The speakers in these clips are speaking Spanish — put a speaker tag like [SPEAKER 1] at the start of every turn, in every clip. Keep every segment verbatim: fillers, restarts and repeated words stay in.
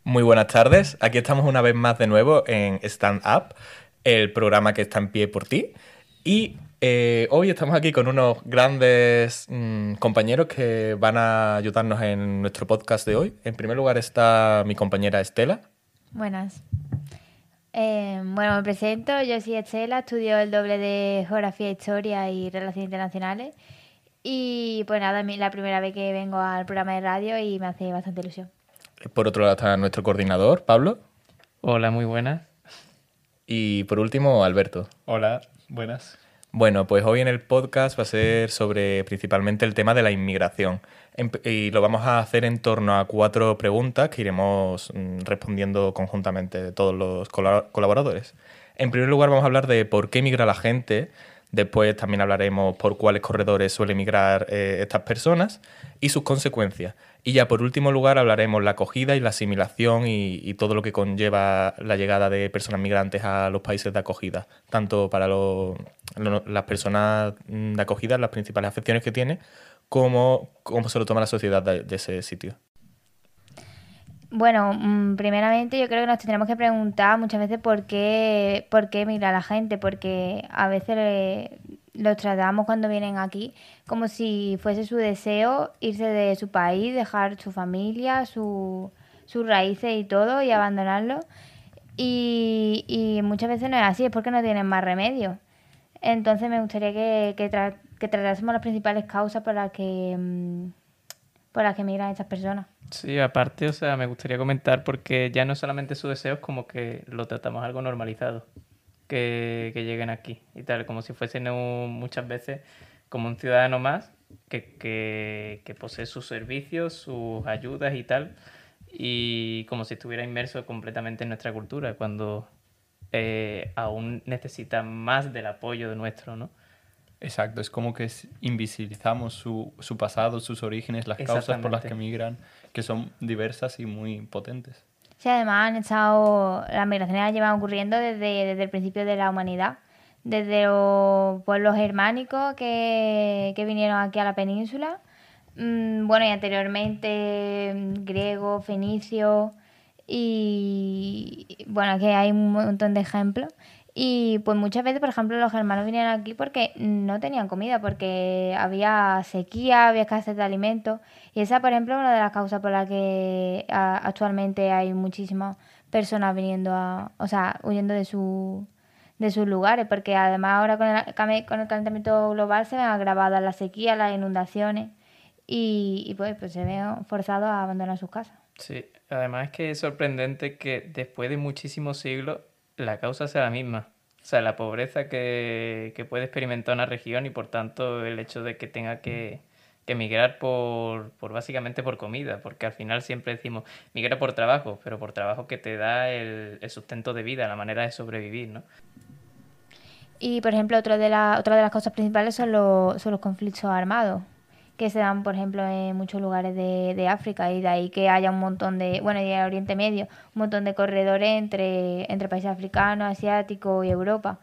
[SPEAKER 1] Muy buenas tardes. Aquí estamos una vez más de nuevo en Stand Up, el programa que está en pie por ti. Y eh, hoy estamos aquí con unos grandes mmm, compañeros que van a ayudarnos en nuestro podcast de hoy. En primer lugar está mi compañera Estela.
[SPEAKER 2] Buenas. Eh, bueno, me presento. Yo soy Estela, estudio el doble de Geografía, Historia y Relaciones Internacionales. Y pues nada, es la primera vez que vengo al programa de radio y me hace bastante ilusión.
[SPEAKER 1] Por otro lado está nuestro coordinador, Pablo.
[SPEAKER 3] Hola, muy buenas.
[SPEAKER 1] Y por último, Alberto.
[SPEAKER 4] Hola, buenas.
[SPEAKER 1] Bueno, pues hoy en el podcast va a ser sobre principalmente el tema de la inmigración. Y lo vamos a hacer en torno a cuatro preguntas que iremos respondiendo conjuntamente todos los colaboradores. En primer lugar vamos a hablar de por qué migra la gente. Después también hablaremos por cuáles corredores suelen migrar eh, estas personas y sus consecuencias. Y ya por último lugar hablaremos la acogida y la asimilación y, y todo lo que conlleva la llegada de personas migrantes a los países de acogida, tanto para lo, lo, las personas de acogida, las principales afecciones que tiene, como cómo se lo toma la sociedad de, de ese sitio.
[SPEAKER 2] Bueno, primeramente yo creo que nos tendremos que preguntar muchas veces por qué, por qué migra la gente, porque a veces los tratamos cuando vienen aquí como si fuese su deseo irse de su país, dejar su familia, su, sus raíces y todo y abandonarlo. Y, y muchas veces no es así, es porque no tienen más remedio. Entonces me gustaría que, que, tra que tratásemos las principales causas por las que, por las que migran estas personas.
[SPEAKER 3] Sí, aparte, o sea, me gustaría comentar porque ya no solamente su deseo, es como que lo tratamos algo normalizado, que, que lleguen aquí y tal, como si fuesen un, muchas veces como un ciudadano más que, que, que posee sus servicios, sus ayudas y tal, y como si estuviera inmerso completamente en nuestra cultura, cuando eh, aún necesita más del apoyo de nuestro, ¿no?
[SPEAKER 4] Exacto, es como que invisibilizamos su, su pasado, sus orígenes, las causas por las que migran, que son diversas y muy potentes.
[SPEAKER 2] Sí, además han estado, las migraciones llevan ocurriendo desde, desde el principio de la humanidad, desde los pueblos germánicos que, que vinieron aquí a la península, mmm, bueno, y anteriormente griegos, fenicios, y bueno, aquí hay un montón de ejemplos. Y pues muchas veces, por ejemplo, los germanos vinieron aquí porque no tenían comida, porque había sequía, había escasez de alimentos. Y esa, por ejemplo, es una de las causas por las que a, actualmente hay muchísimas personas viniendo a, o sea, huyendo de, su, de sus lugares, porque además ahora con el, con el calentamiento global se ven agravadas las sequías, las inundaciones y, y pues, pues se ven forzados a abandonar sus casas.
[SPEAKER 3] Sí, además es que es sorprendente que después de muchísimos siglos la causa sea la misma. O sea, la pobreza que, que puede experimentar una región y por tanto el hecho de que tenga que, que migrar por, por básicamente por comida, porque al final siempre decimos migra por trabajo, pero por trabajo que te da el, el sustento de vida, la manera de sobrevivir, ¿no?
[SPEAKER 2] Y por ejemplo, otro de la, otra de las causas principales son los, son los conflictos armados, que se dan, por ejemplo, en muchos lugares de, de África, y de ahí que haya un montón de, bueno, y en Oriente Medio, un montón de corredores entre, entre países africanos, asiáticos y Europa.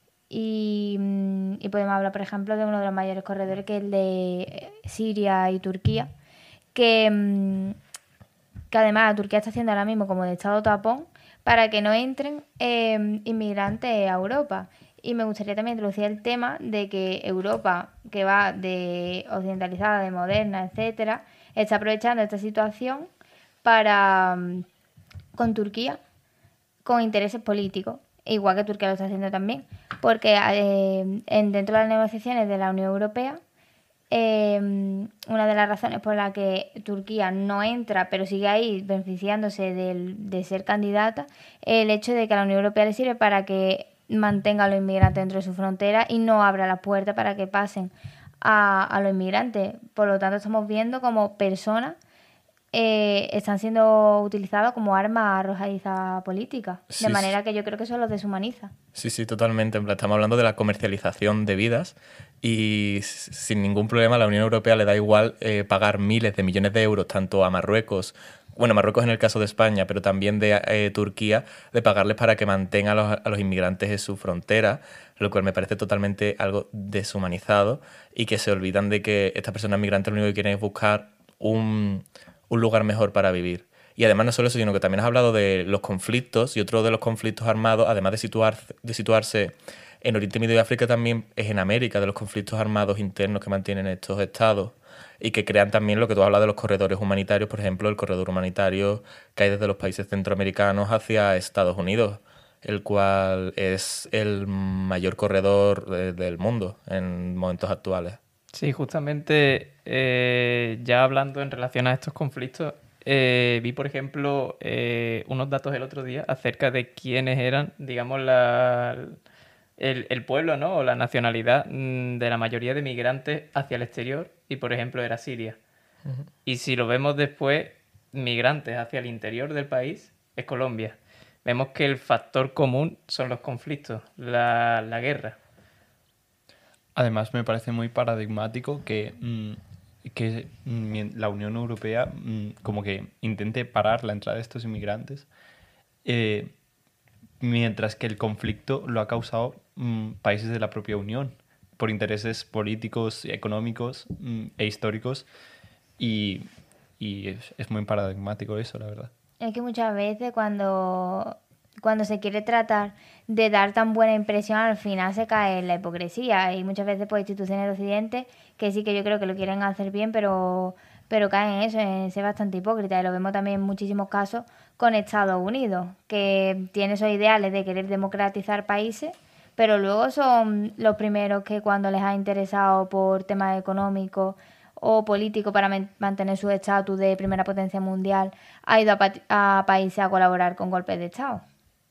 [SPEAKER 2] Y, y podemos hablar, por ejemplo, de uno de los mayores corredores, que es el de Siria y Turquía, que, que además Turquía está haciendo ahora mismo como de estado tapón para que no entren eh, inmigrantes a Europa. Y me gustaría también introducir el tema de que Europa, que va de occidentalizada, de moderna, etcétera, está aprovechando esta situación para con Turquía, con intereses políticos, igual que Turquía lo está haciendo también, porque eh, en, dentro de las negociaciones de la Unión Europea, eh, una de las razones por la que Turquía no entra, pero sigue ahí beneficiándose de, de ser candidata, es el hecho de que a la Unión Europea le sirve para que mantenga a los inmigrantes dentro de su frontera y no abra la puerta para que pasen a, a los inmigrantes. Por lo tanto, estamos viendo como personas eh, están siendo utilizadas como arma arrojadiza política,
[SPEAKER 1] sí,
[SPEAKER 2] de manera que yo creo que eso los deshumaniza.
[SPEAKER 1] Sí, sí, totalmente. Estamos hablando de la comercialización de vidas y sin ningún problema a la Unión Europea le da igual eh, pagar miles de millones de euros tanto a Marruecos, bueno, Marruecos en el caso de España, pero también de eh, Turquía, de pagarles para que mantengan a los, a los inmigrantes en su frontera, lo cual me parece totalmente algo deshumanizado y que se olvidan de que estas personas migrantes lo único que quieren es buscar un, un lugar mejor para vivir. Y además no solo eso, sino que también has hablado de los conflictos, y otro de los conflictos armados, además de, situar, de situarse en Oriente Medio y África, también es en América, de los conflictos armados internos que mantienen estos estados y que crean también lo que tú hablas de los corredores humanitarios, por ejemplo, el corredor humanitario que hay desde los países centroamericanos hacia Estados Unidos, el cual es el mayor corredor de, del mundo en momentos actuales.
[SPEAKER 3] Sí, justamente eh, ya hablando en relación a estos conflictos, eh, vi, por ejemplo, eh, unos datos el otro día acerca de quiénes eran, digamos, la, el, el pueblo, ¿no? O la nacionalidad mm, de la mayoría de migrantes hacia el exterior, y por ejemplo era Siria. Uh-huh. Y si lo vemos después, migrantes hacia el interior del país, es Colombia. Vemos que el factor común son los conflictos, la, la guerra.
[SPEAKER 4] Además, me parece muy paradigmático que, mmm, que mmm, la Unión Europea mmm, como que intente parar la entrada de estos inmigrantes, eh, mientras que el conflicto lo ha causado mmm, países de la propia Unión, por intereses políticos, económicos mmm, e históricos, y, y es, es muy paradigmático eso, la verdad.
[SPEAKER 2] Es que muchas veces cuando, cuando se quiere tratar de dar tan buena impresión, al final se cae en la hipocresía. Y muchas veces pues instituciones de Occidente que sí que yo creo que lo quieren hacer bien, pero, pero caen en eso, en ser bastante hipócrita. Y lo vemos también en muchísimos casos con Estados Unidos, que tiene esos ideales de querer democratizar países, pero luego son los primeros que cuando les ha interesado por temas económicos o político para mantener su estatus de primera potencia mundial, ha ido a, pa a países a colaborar con golpes de Estado.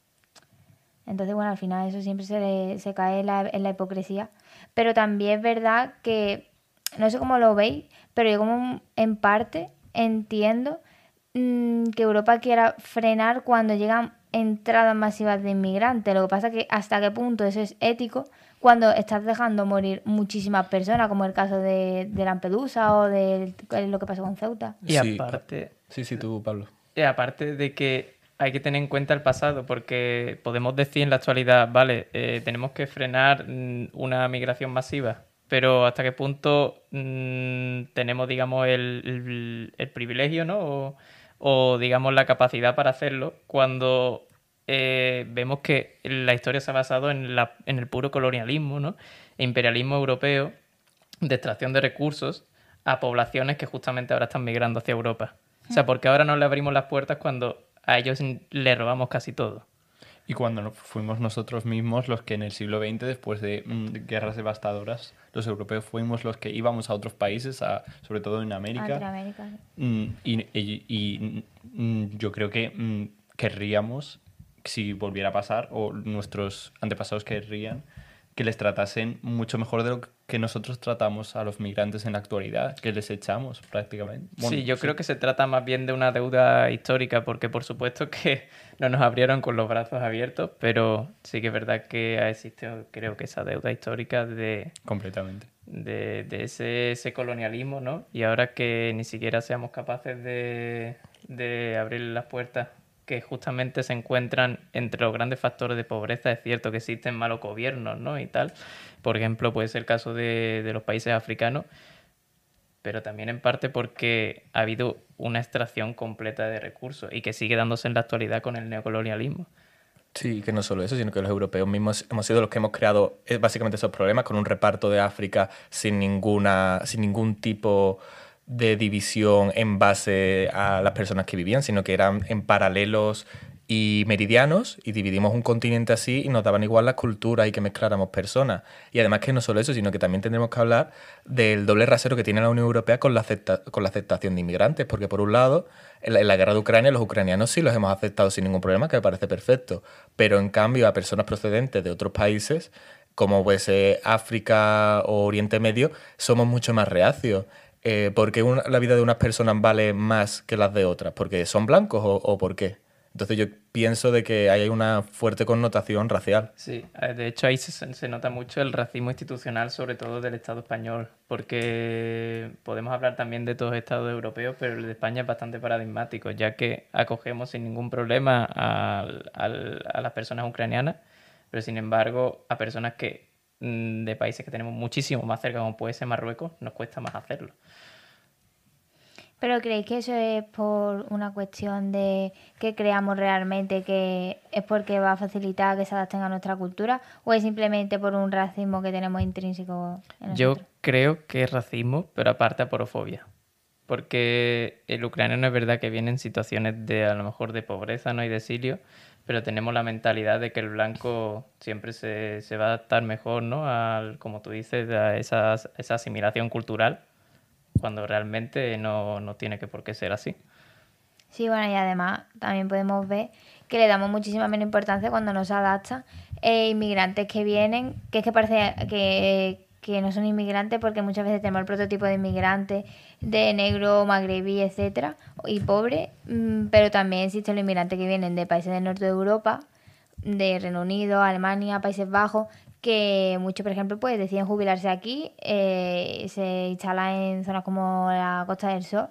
[SPEAKER 2] Entonces, bueno, al final eso siempre se, le, se cae en la, en la hipocresía. Pero también es verdad que, no sé cómo lo veis, pero yo como en parte entiendo mmm, que Europa quiera frenar cuando llegan entradas masivas de inmigrantes. Lo que pasa es que hasta qué punto eso es ético cuando estás dejando morir muchísimas personas, como el caso de, de Lampedusa o de lo que pasó con Ceuta.
[SPEAKER 3] Y
[SPEAKER 1] sí,
[SPEAKER 3] aparte...
[SPEAKER 1] Sí, sí, tú, Pablo.
[SPEAKER 3] Y aparte de que hay que tener en cuenta el pasado, porque podemos decir en la actualidad, vale, eh, tenemos que frenar mm, una migración masiva, pero hasta qué punto mm, tenemos, digamos, el, el, el privilegio, ¿no? O, o, digamos, la capacidad para hacerlo cuando... Eh, vemos que la historia se ha basado en, la, en el puro colonialismo, ¿no? Imperialismo europeo, de extracción de recursos a poblaciones que justamente ahora están migrando hacia Europa. O sea, porque ahora no le abrimos las puertas cuando a ellos le robamos casi todo.
[SPEAKER 4] Y cuando fuimos nosotros mismos los que en el siglo veinte, después de mm, guerras devastadoras, los europeos fuimos los que íbamos a otros países, a, sobre todo en América.
[SPEAKER 2] América.
[SPEAKER 4] Mm, y, y, y mm, yo creo que mm, querríamos, si volviera a pasar, o nuestros antepasados querrían, que les tratasen mucho mejor de lo que nosotros tratamos a los migrantes en la actualidad, que les echamos prácticamente.
[SPEAKER 3] Bueno, sí, yo sí. creo que se trata más bien de una deuda histórica, porque por supuesto que no nos abrieron con los brazos abiertos, pero sí que es verdad que ha existido, creo que esa deuda histórica de...
[SPEAKER 4] Completamente.
[SPEAKER 3] De, de ese, ese colonialismo, ¿no? Y ahora que ni siquiera seamos capaces de, de abrir las puertas que justamente se encuentran entre los grandes factores de pobreza. Es cierto que existen malos gobiernos, ¿no? Y tal. Por ejemplo, puede ser el caso de, de los países africanos, pero también en parte porque ha habido una extracción completa de recursos y que sigue dándose en la actualidad con el neocolonialismo.
[SPEAKER 1] Sí, que no solo eso, sino que los europeos mismos hemos sido los que hemos creado básicamente esos problemas con un reparto de África sin, ninguna, sin ningún tipo de división en base a las personas que vivían, sino que eran en paralelos y meridianos, y dividimos un continente así y nos daban igual las culturas y que mezcláramos personas. Y además que no solo eso, sino que también tendremos que hablar del doble rasero que tiene la Unión Europea con la, acepta con la aceptación de inmigrantes, porque por un lado, en la, en la guerra de Ucrania, los ucranianos sí los hemos aceptado sin ningún problema, que me parece perfecto, pero en cambio a personas procedentes de otros países, como puede ser África o Oriente Medio, somos mucho más reacios. Eh, ¿Por qué una, la vida de unas personas vale más que las de otras? ¿Porque son blancos o, o por qué? Entonces yo pienso de que hay una fuerte connotación racial.
[SPEAKER 3] Sí, de hecho ahí se, se nota mucho el racismo institucional, sobre todo del Estado español, porque podemos hablar también de todos los estados europeos, pero el de España es bastante paradigmático, ya que acogemos sin ningún problema a, a, a las personas ucranianas, pero sin embargo a personas que de países que tenemos muchísimo más cerca, como puede ser Marruecos, nos cuesta más hacerlo.
[SPEAKER 2] ¿Pero creéis que eso es por una cuestión de que creamos realmente que es porque va a facilitar que se adapten a nuestra cultura o es simplemente por un racismo que tenemos intrínseco en
[SPEAKER 3] Yo
[SPEAKER 2] nosotros?
[SPEAKER 3] creo que es racismo, pero aparte aporofobia. Porque el ucraniano es verdad que viene en situaciones de a lo mejor de pobreza, ¿no? Y de exilio, pero tenemos la mentalidad de que el blanco siempre se, se va a adaptar mejor, ¿no? Al, como tú dices, a esa, esa asimilación cultural, cuando realmente no, no tiene que por qué ser así.
[SPEAKER 2] Sí, bueno, y además también podemos ver que le damos muchísima menos importancia cuando no se adaptan eh, inmigrantes que vienen, que es que parece que, que no son inmigrantes porque muchas veces tenemos el prototipo de inmigrante de negro, magrebí, etcétera, y pobre, mm, pero también existen los inmigrantes que vienen de países del norte de Europa, de Reino Unido, Alemania, Países Bajos, que muchos, por ejemplo, pues deciden jubilarse aquí, eh, se instalan en zonas como la Costa del Sol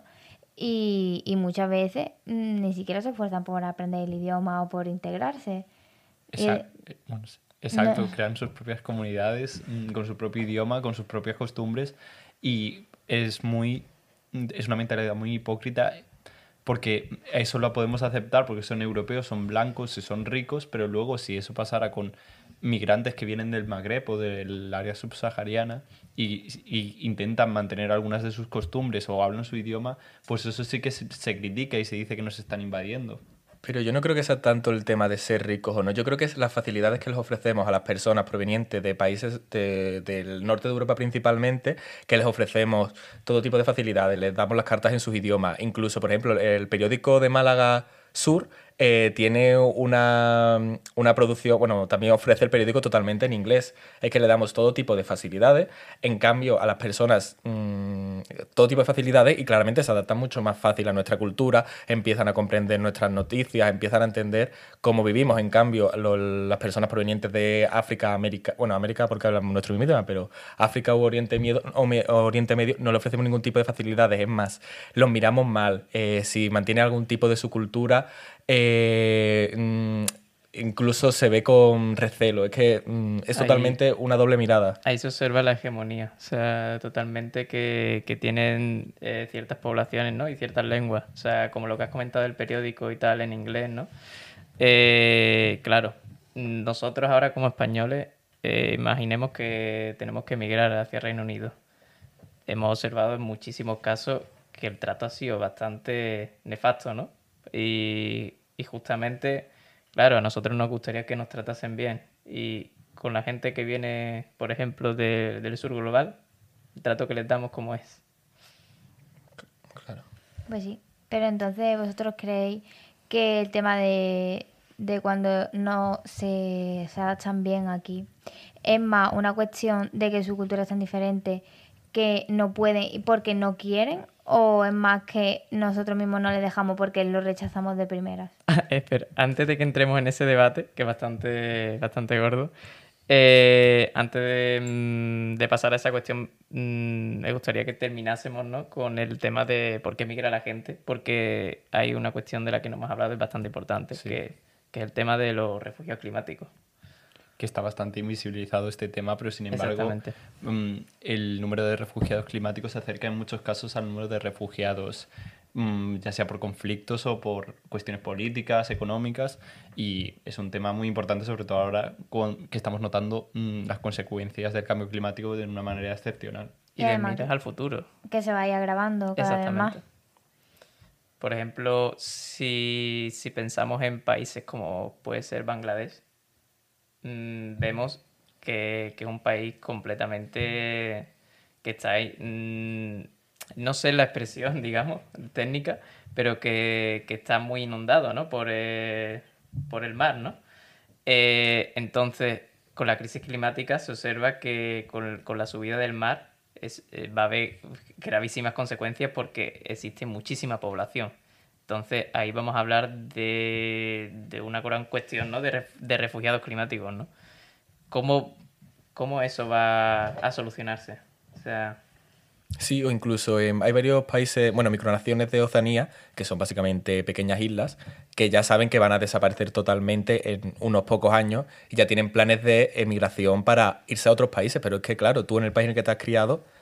[SPEAKER 2] y, y muchas veces mm, ni siquiera se esfuerzan por aprender el idioma o por integrarse. Y el-
[SPEAKER 4] Exacto, bueno, sí, exacto,
[SPEAKER 2] no-
[SPEAKER 4] crean sus propias comunidades mm, con su propio idioma, con sus propias costumbres y es muy es una mentalidad muy hipócrita porque eso lo podemos aceptar porque son europeos, son blancos y son ricos, pero luego si eso pasara con migrantes que vienen del Magreb o del área subsahariana y, y intentan mantener algunas de sus costumbres o hablan su idioma, pues eso sí que se, se critica y se dice que nos están invadiendo.
[SPEAKER 1] Pero yo no creo que sea tanto el tema de ser ricos o no. Yo creo que es las facilidades que les ofrecemos a las personas provenientes de países de- del norte de Europa principalmente, que les ofrecemos todo tipo de facilidades, les damos las cartas en sus idiomas. Incluso, por ejemplo, el periódico de Málaga Sur eh, tiene una, una producción, bueno, también ofrece el periódico totalmente en inglés. Es que le damos todo tipo de facilidades. En cambio, a las personas, mmm, todo tipo de facilidades y claramente se adaptan mucho más fácil a nuestra cultura, empiezan a comprender nuestras noticias, empiezan a entender cómo vivimos. En cambio, lo- las personas provenientes de África, América, bueno, América porque hablamos nuestro mismo idioma, pero África u Oriente, Miedo- o Me- Oriente Medio no le ofrecemos ningún tipo de facilidades. Es más, los miramos mal. Eh, si mantiene algún tipo de su cultura, eh, mm, incluso se ve con recelo. Es que mm, es
[SPEAKER 3] Ahí,
[SPEAKER 1] totalmente una doble mirada.
[SPEAKER 3] ahí se observa la hegemonía, o sea, totalmente que, que tienen eh, ciertas poblaciones, ¿no? Y ciertas lenguas, o sea, como lo que has comentado del periódico y tal en inglés, ¿no? Eh, claro, nosotros ahora como españoles, eh, imaginemos que tenemos que emigrar hacia Reino Unido. Hemos observado en muchísimos casos que el trato ha sido bastante nefasto, ¿no? Y, y justamente, claro, a nosotros nos gustaría que nos tratasen bien. Y con la gente que viene, por ejemplo, de- del sur global, el trato que les damos como es.
[SPEAKER 1] Claro.
[SPEAKER 2] Pues sí, pero entonces vosotros creéis que el tema de, de cuando no se, se adaptan bien aquí es más una cuestión de que su cultura es tan diferente que no pueden y porque no quieren o es más que nosotros mismos no les dejamos porque lo rechazamos de primeras.
[SPEAKER 3] Espera, antes de que entremos en ese debate, que es bastante, bastante gordo, eh, antes de, mm, de pasar a esa cuestión, mm, me gustaría que terminásemos, ¿no? Con el tema de por qué migra la gente, porque hay una cuestión de la que no hemos hablado, es bastante importante,
[SPEAKER 4] Sí.
[SPEAKER 3] que, que es el tema de los refugiados climáticos.
[SPEAKER 4] Que está bastante invisibilizado este tema, pero sin embargo
[SPEAKER 3] Exactamente.
[SPEAKER 4] mm, el número de refugiados climáticos se acerca en muchos casos al número de refugiados, mm, ya sea por conflictos o por cuestiones políticas, económicas, y es un tema muy importante, sobre todo ahora con- que estamos notando mm, las consecuencias del cambio climático de una manera excepcional.
[SPEAKER 3] Y
[SPEAKER 2] Y
[SPEAKER 3] de
[SPEAKER 2] además
[SPEAKER 3] miras
[SPEAKER 2] que-
[SPEAKER 3] al futuro.
[SPEAKER 2] Que se vaya agravando cada vez más.
[SPEAKER 3] Exactamente. Por ejemplo, si, si pensamos en países como puede ser Bangladesh, mm, vemos que, que es un país completamente que está ahí, mm, no sé la expresión, digamos, técnica, pero que, que está muy inundado, ¿no? Por, eh, por el mar, ¿no? Eh, entonces, con la crisis climática se observa que con, con la subida del mar es, eh, va a haber gravísimas consecuencias porque existe muchísima población. Entonces, ahí vamos a hablar de, de una gran cuestión, ¿no? De, ref- de refugiados climáticos, ¿no? ¿Cómo, cómo eso va a solucionarse? O sea,
[SPEAKER 1] Sí, o incluso em, hay varios países, bueno, micronaciones de Oceanía, que son básicamente pequeñas islas, que ya saben que van a desaparecer totalmente en unos pocos años y ya tienen planes de emigración para irse a otros países. Pero es que, claro, tú en el país en el que te has criado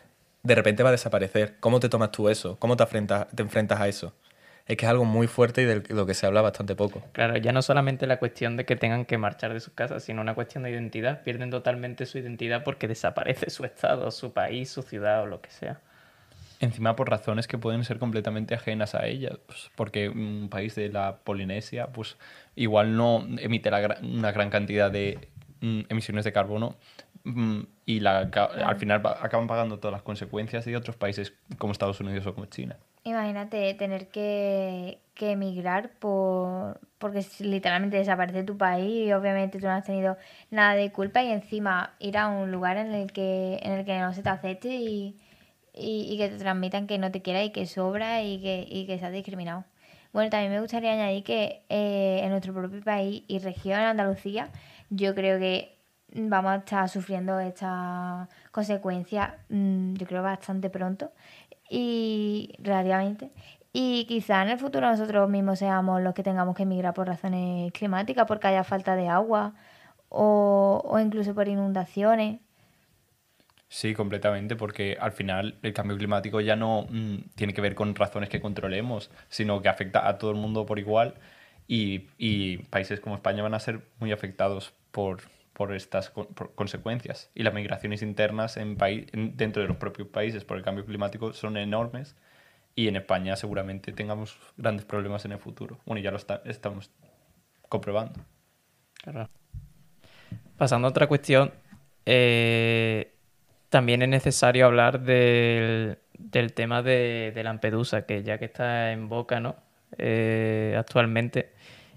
[SPEAKER 1] de repente va a desaparecer. ¿Cómo te tomas tú eso? ¿Cómo te enfrentas, te enfrentas a eso? Es que es algo muy fuerte y de lo que se habla bastante poco.
[SPEAKER 3] Claro, ya no solamente la cuestión de que tengan que marchar de sus casas, sino una cuestión de identidad. Pierden totalmente su identidad porque desaparece su estado, su país, su ciudad o lo que sea.
[SPEAKER 4] Encima por razones que pueden ser completamente ajenas a ella, pues, porque un país de la Polinesia pues igual no emite la gra- una gran cantidad de mm, emisiones de carbono mm, y la, ca- al final va- acaban pagando todas las consecuencias de otros países como Estados Unidos o como China.
[SPEAKER 2] Imagínate tener que, que emigrar por, porque si literalmente desaparece tu país y obviamente tú no has tenido nada de culpa y encima ir a un lugar en el que, en el que no se te acepte y, y, y que te transmitan que no te quiera y que sobra y que, y que seas discriminado. Bueno, también me gustaría añadir que eh, en nuestro propio país y región, Andalucía, yo creo que vamos a estar sufriendo estas consecuencias, mm, yo creo bastante pronto y relativamente. Y quizá en el futuro nosotros mismos seamos los que tengamos que emigrar por razones climáticas, porque haya falta de agua o, o incluso por inundaciones.
[SPEAKER 4] Sí, completamente, porque al final el cambio climático ya no mm, tiene que ver con razones que controlemos, sino que afecta a todo el mundo por igual y, y países como España van a ser muy afectados por, por estas con- por consecuencias. Y las migraciones internas en paí- en- dentro de los propios países por el cambio climático son enormes y en España seguramente tengamos grandes problemas en el futuro. Bueno, ya lo está- estamos comprobando.
[SPEAKER 3] Claro. Pasando a otra cuestión, eh, también es necesario hablar del, del tema de, de Lampedusa, que ya que está en boca, ¿no? Eh, actualmente.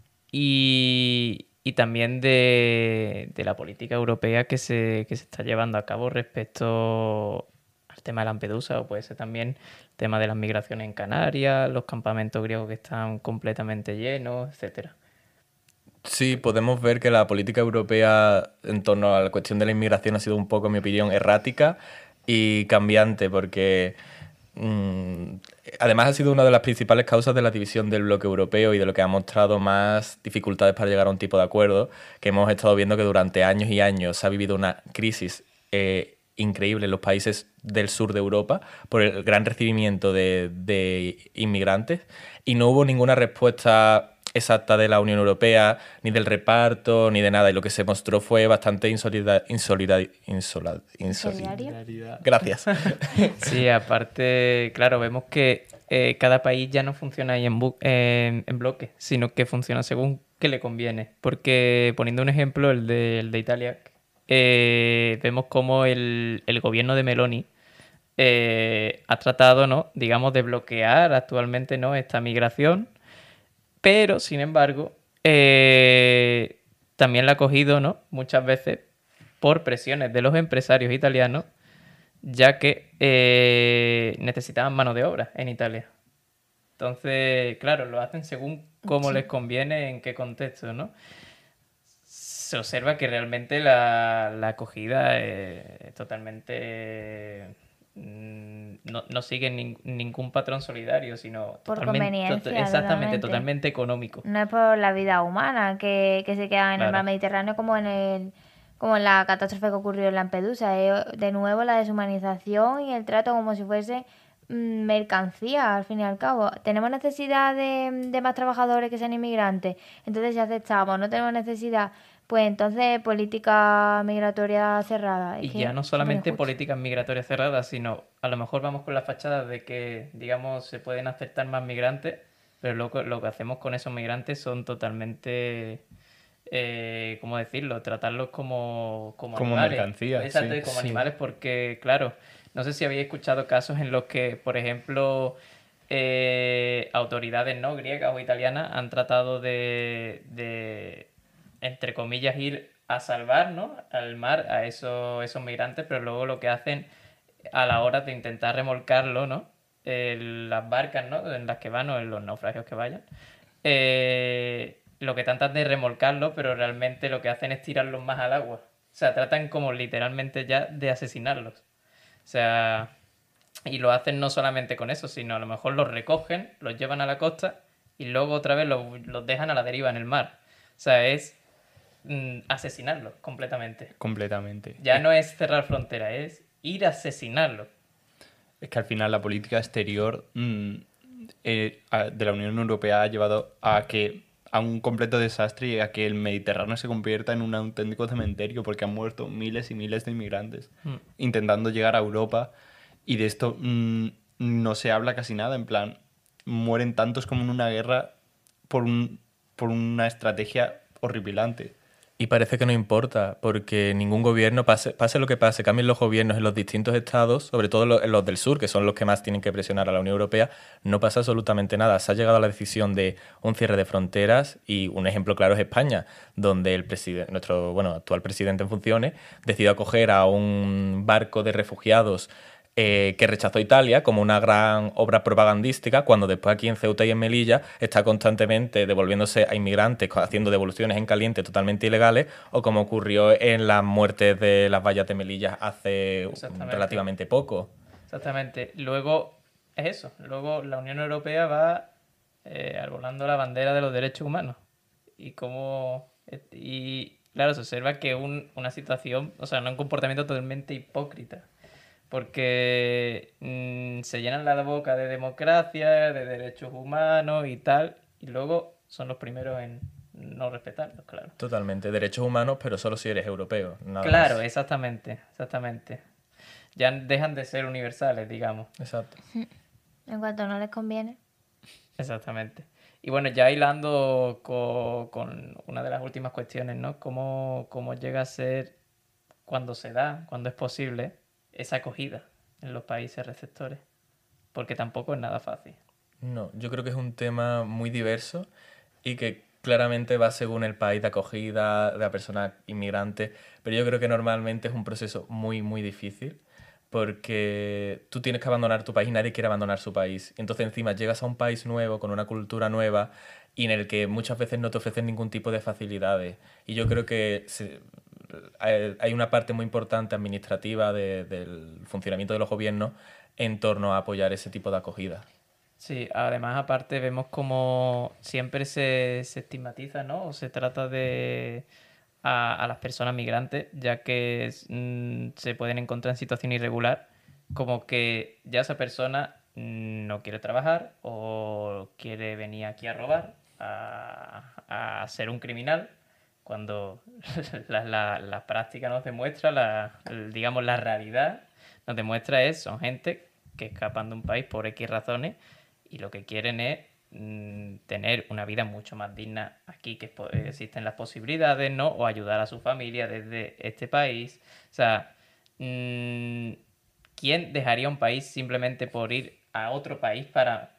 [SPEAKER 3] Y, y también de, de la política europea que se, que se está llevando a cabo respecto al tema de Lampedusa, o puede ser también el tema de las migraciones en Canarias, los campamentos griegos que están completamente llenos, etcétera.
[SPEAKER 1] Sí, podemos ver que la política europea en torno a la cuestión de la inmigración ha sido un poco, en mi opinión, errática y cambiante, porque mm, además ha sido una de las principales causas de la división del bloque europeo y de lo que ha mostrado más dificultades para llegar a un tipo de acuerdo, que hemos estado viendo que durante años y años se ha vivido una crisis eh, increíble en los países del sur de Europa por el gran recibimiento de, de inmigrantes y no hubo ninguna respuesta exacta de la Unión Europea, ni del reparto, ni de nada. Y lo que se mostró fue bastante insolidar... insolidar... insola- insoli-
[SPEAKER 2] Solidario.
[SPEAKER 1] Gracias.
[SPEAKER 3] Sí, aparte, claro, vemos que eh, cada país ya no funciona ahí en, bu- en, en bloque, sino que funciona según que le conviene. Porque, poniendo un ejemplo, el de, el de Italia, eh, vemos como el, el gobierno de Meloni eh, ha tratado, ¿no?, digamos, de bloquear actualmente, ¿no?, esta migración, pero, sin embargo, eh, también la ha cogido, ¿no?, muchas veces por presiones de los empresarios italianos, ya que eh, necesitaban mano de obra en Italia. Entonces, claro, lo hacen según cómo
[SPEAKER 2] Sí.
[SPEAKER 3] les conviene, en qué contexto, ¿no? Se observa que realmente la, la acogida es totalmente... mm, No, no sigue nin- ningún patrón solidario, sino
[SPEAKER 2] Por
[SPEAKER 3] totalmente,
[SPEAKER 2] conveniencia,
[SPEAKER 3] to- exactamente,
[SPEAKER 2] totalmente.
[SPEAKER 3] totalmente económico.
[SPEAKER 2] No es por la vida humana que, que se quedan en el
[SPEAKER 3] Claro.
[SPEAKER 2] mar Mediterráneo como en el como en la catástrofe que ocurrió en Lampedusa. Es de nuevo la deshumanización y el trato como si fuese mm, mercancía, al fin y al cabo. Tenemos necesidad de, de más trabajadores que sean inmigrantes. Entonces, si aceptamos, no tenemos necesidad, pues entonces política migratoria cerrada. Es
[SPEAKER 3] Y
[SPEAKER 2] que
[SPEAKER 3] ya no
[SPEAKER 2] súper
[SPEAKER 3] solamente
[SPEAKER 2] injusto.
[SPEAKER 3] políticas migratorias cerradas, sino a lo mejor vamos con la fachada de que, digamos, se pueden aceptar más migrantes, pero lo, que- lo que hacemos con esos migrantes son totalmente, eh, ¿cómo decirlo? Tratarlos como, como
[SPEAKER 4] Como
[SPEAKER 3] animales.
[SPEAKER 4] mercancía,
[SPEAKER 3] Exacto,
[SPEAKER 4] sí.
[SPEAKER 3] como
[SPEAKER 1] Sí.
[SPEAKER 3] animales porque, claro, no sé si habéis escuchado casos en los que, por ejemplo, eh, autoridades no griegas o italianas han tratado de, de, entre comillas, ir a salvar, ¿no?, al mar a esos, esos migrantes, pero luego lo que hacen a la hora de intentar remolcarlo, ¿no?, en las barcas, ¿no?, en las que van o en los naufragios que vayan, eh, lo que tratan de remolcarlo, pero realmente lo que hacen es tirarlos más al agua. O sea, tratan como literalmente ya de asesinarlos. O sea, y lo hacen no solamente con eso, sino a lo mejor los recogen, los llevan a la costa y luego otra vez los, los dejan a la deriva en el mar. O sea, es mm, asesinarlos completamente.
[SPEAKER 4] Completamente.
[SPEAKER 3] Ya no es cerrar frontera, es ir a asesinarlos.
[SPEAKER 4] es que al final la política exterior mm, eh, a- de la Unión Europea ha llevado a que a un completo desastre y a que el Mediterráneo se convierta en un auténtico cementerio porque han muerto miles y miles de inmigrantes
[SPEAKER 3] Mm.
[SPEAKER 4] intentando llegar a Europa y de esto mm, no se habla casi nada, en plan, mueren tantos como en una guerra por, un, por una estrategia horripilante.
[SPEAKER 1] Y parece que no importa, porque ningún gobierno, pase, pase lo que pase, cambien los gobiernos en los distintos estados, sobre todo los, los del sur, que son los que más tienen que presionar a la Unión Europea, no pasa absolutamente nada. Se ha llegado a la decisión de un cierre de fronteras y un ejemplo claro es España, donde el presidente, nuestro bueno, actual presidente en funciones decidió acoger a un barco de refugiados eh, que rechazó Italia como una gran obra propagandística, cuando después aquí en Ceuta y en Melilla está constantemente devolviéndose a inmigrantes, haciendo devoluciones en caliente totalmente ilegales, o como ocurrió en las muertes de las vallas de Melilla hace
[SPEAKER 3] Exactamente.
[SPEAKER 1] relativamente poco.
[SPEAKER 3] Exactamente. Luego es eso. Luego la Unión Europea va eh, arbolando la bandera de los derechos humanos. Y como... Y claro, se observa que un, una situación, o sea, un comportamiento totalmente hipócrita. Porque mm, se llenan la boca de democracia, de derechos humanos y tal, y luego son los primeros en no respetarlos, claro.
[SPEAKER 1] Totalmente. Derechos humanos, pero solo si eres europeo. Nada
[SPEAKER 3] Claro,
[SPEAKER 1] más.
[SPEAKER 3] exactamente, exactamente. Ya dejan de ser universales, digamos.
[SPEAKER 1] Exacto.
[SPEAKER 2] En cuanto no les conviene.
[SPEAKER 3] Exactamente. Y bueno, ya hilando co- con, una de las últimas cuestiones, ¿no? ¿Cómo, cómo llega a ser, cuando se da, cuando es posible, esa acogida en los países receptores? Porque tampoco es nada fácil.
[SPEAKER 1] No, yo creo que es un tema muy diverso y que claramente va según el país de acogida de la persona inmigrante, pero yo creo que normalmente es un proceso muy, muy difícil porque tú tienes que abandonar tu país y nadie quiere abandonar su país. Y entonces encima llegas a un país nuevo, con una cultura nueva y en el que muchas veces no te ofrecen ningún tipo de facilidades. Y yo creo que se- hay hay una parte muy importante administrativa de- del funcionamiento de los gobiernos en torno a apoyar ese tipo de acogida.
[SPEAKER 3] Sí, además aparte vemos como siempre se, se estigmatiza, ¿no? O se trata de a, a las personas migrantes, ya que mm, se pueden encontrar en situación irregular, como que ya esa persona mm, no quiere trabajar o quiere venir aquí a robar, a, a ser un criminal, cuando la, la, la práctica nos demuestra, la, el- digamos, la realidad nos demuestra es, son gente que escapan de un país por X razones y lo que quieren es mm, tener una vida mucho más digna aquí, que po- existen las posibilidades, ¿no? O ayudar a su familia desde este país. O sea, mm, ¿quién dejaría un país simplemente por ir a otro país para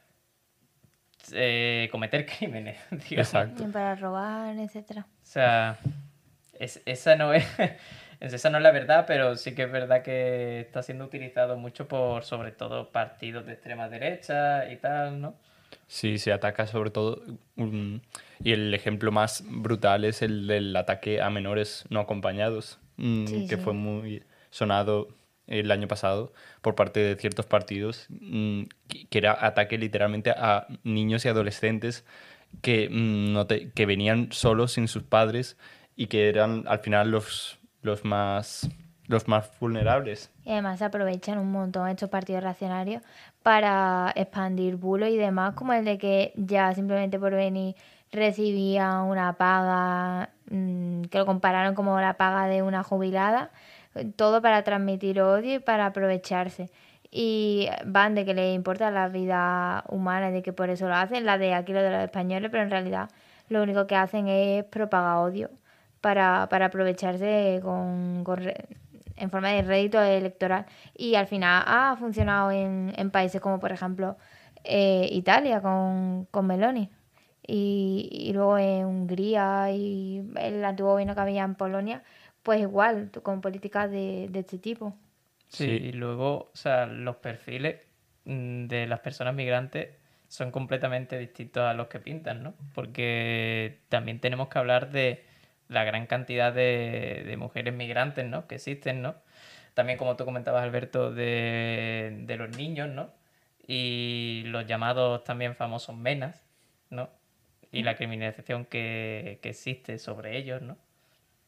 [SPEAKER 3] eh, cometer crímenes, digamos?
[SPEAKER 4] Exacto.
[SPEAKER 2] Y para robar, etcétera.
[SPEAKER 3] O sea, es- esa no es, esa no es la verdad, pero sí que es verdad que está siendo utilizado mucho por, sobre todo, partidos de extrema derecha y tal, ¿no?
[SPEAKER 4] Sí, se ataca sobre todo. um, y el ejemplo más brutal es el del ataque a menores no acompañados, mm,
[SPEAKER 2] Sí,
[SPEAKER 4] que
[SPEAKER 2] sí.
[SPEAKER 4] fue muy sonado el año pasado por parte de ciertos partidos, mm, que que era ataque literalmente a niños y adolescentes que, mm, no te- que venían solos sin sus padres y que eran al final los, los más, los más vulnerables.
[SPEAKER 2] Y además se aprovechan un montón estos partidos reaccionarios para expandir bulos y demás, como el de que ya simplemente por venir recibían una paga, mm, que lo compararon como la paga de una jubilada, todo para transmitir odio y para aprovecharse. Y van de que les importa la vida humana y de que por eso lo hacen, la de aquí lo de los españoles, pero en realidad lo único que hacen es propagar odio para, para aprovecharse con, con re- en forma de rédito electoral. Y al final ha funcionado en, en países como por ejemplo eh, Italia con, con Meloni. Y, y luego en Hungría y el antiguo gobierno que había en Polonia, pues igual, con políticas de, de este tipo.
[SPEAKER 3] Sí,
[SPEAKER 4] Sí.
[SPEAKER 3] y luego, o sea, los perfiles mm, de las personas migrantes son completamente distintos a los que pintan, ¿no? Porque también tenemos que hablar de la gran cantidad de, de mujeres migrantes, ¿no? Que existen, ¿no? También, como tú comentabas, Alberto, de, de los niños, ¿no? Y los llamados también famosos menas, ¿no? Y la criminalización que, que existe sobre ellos, ¿no?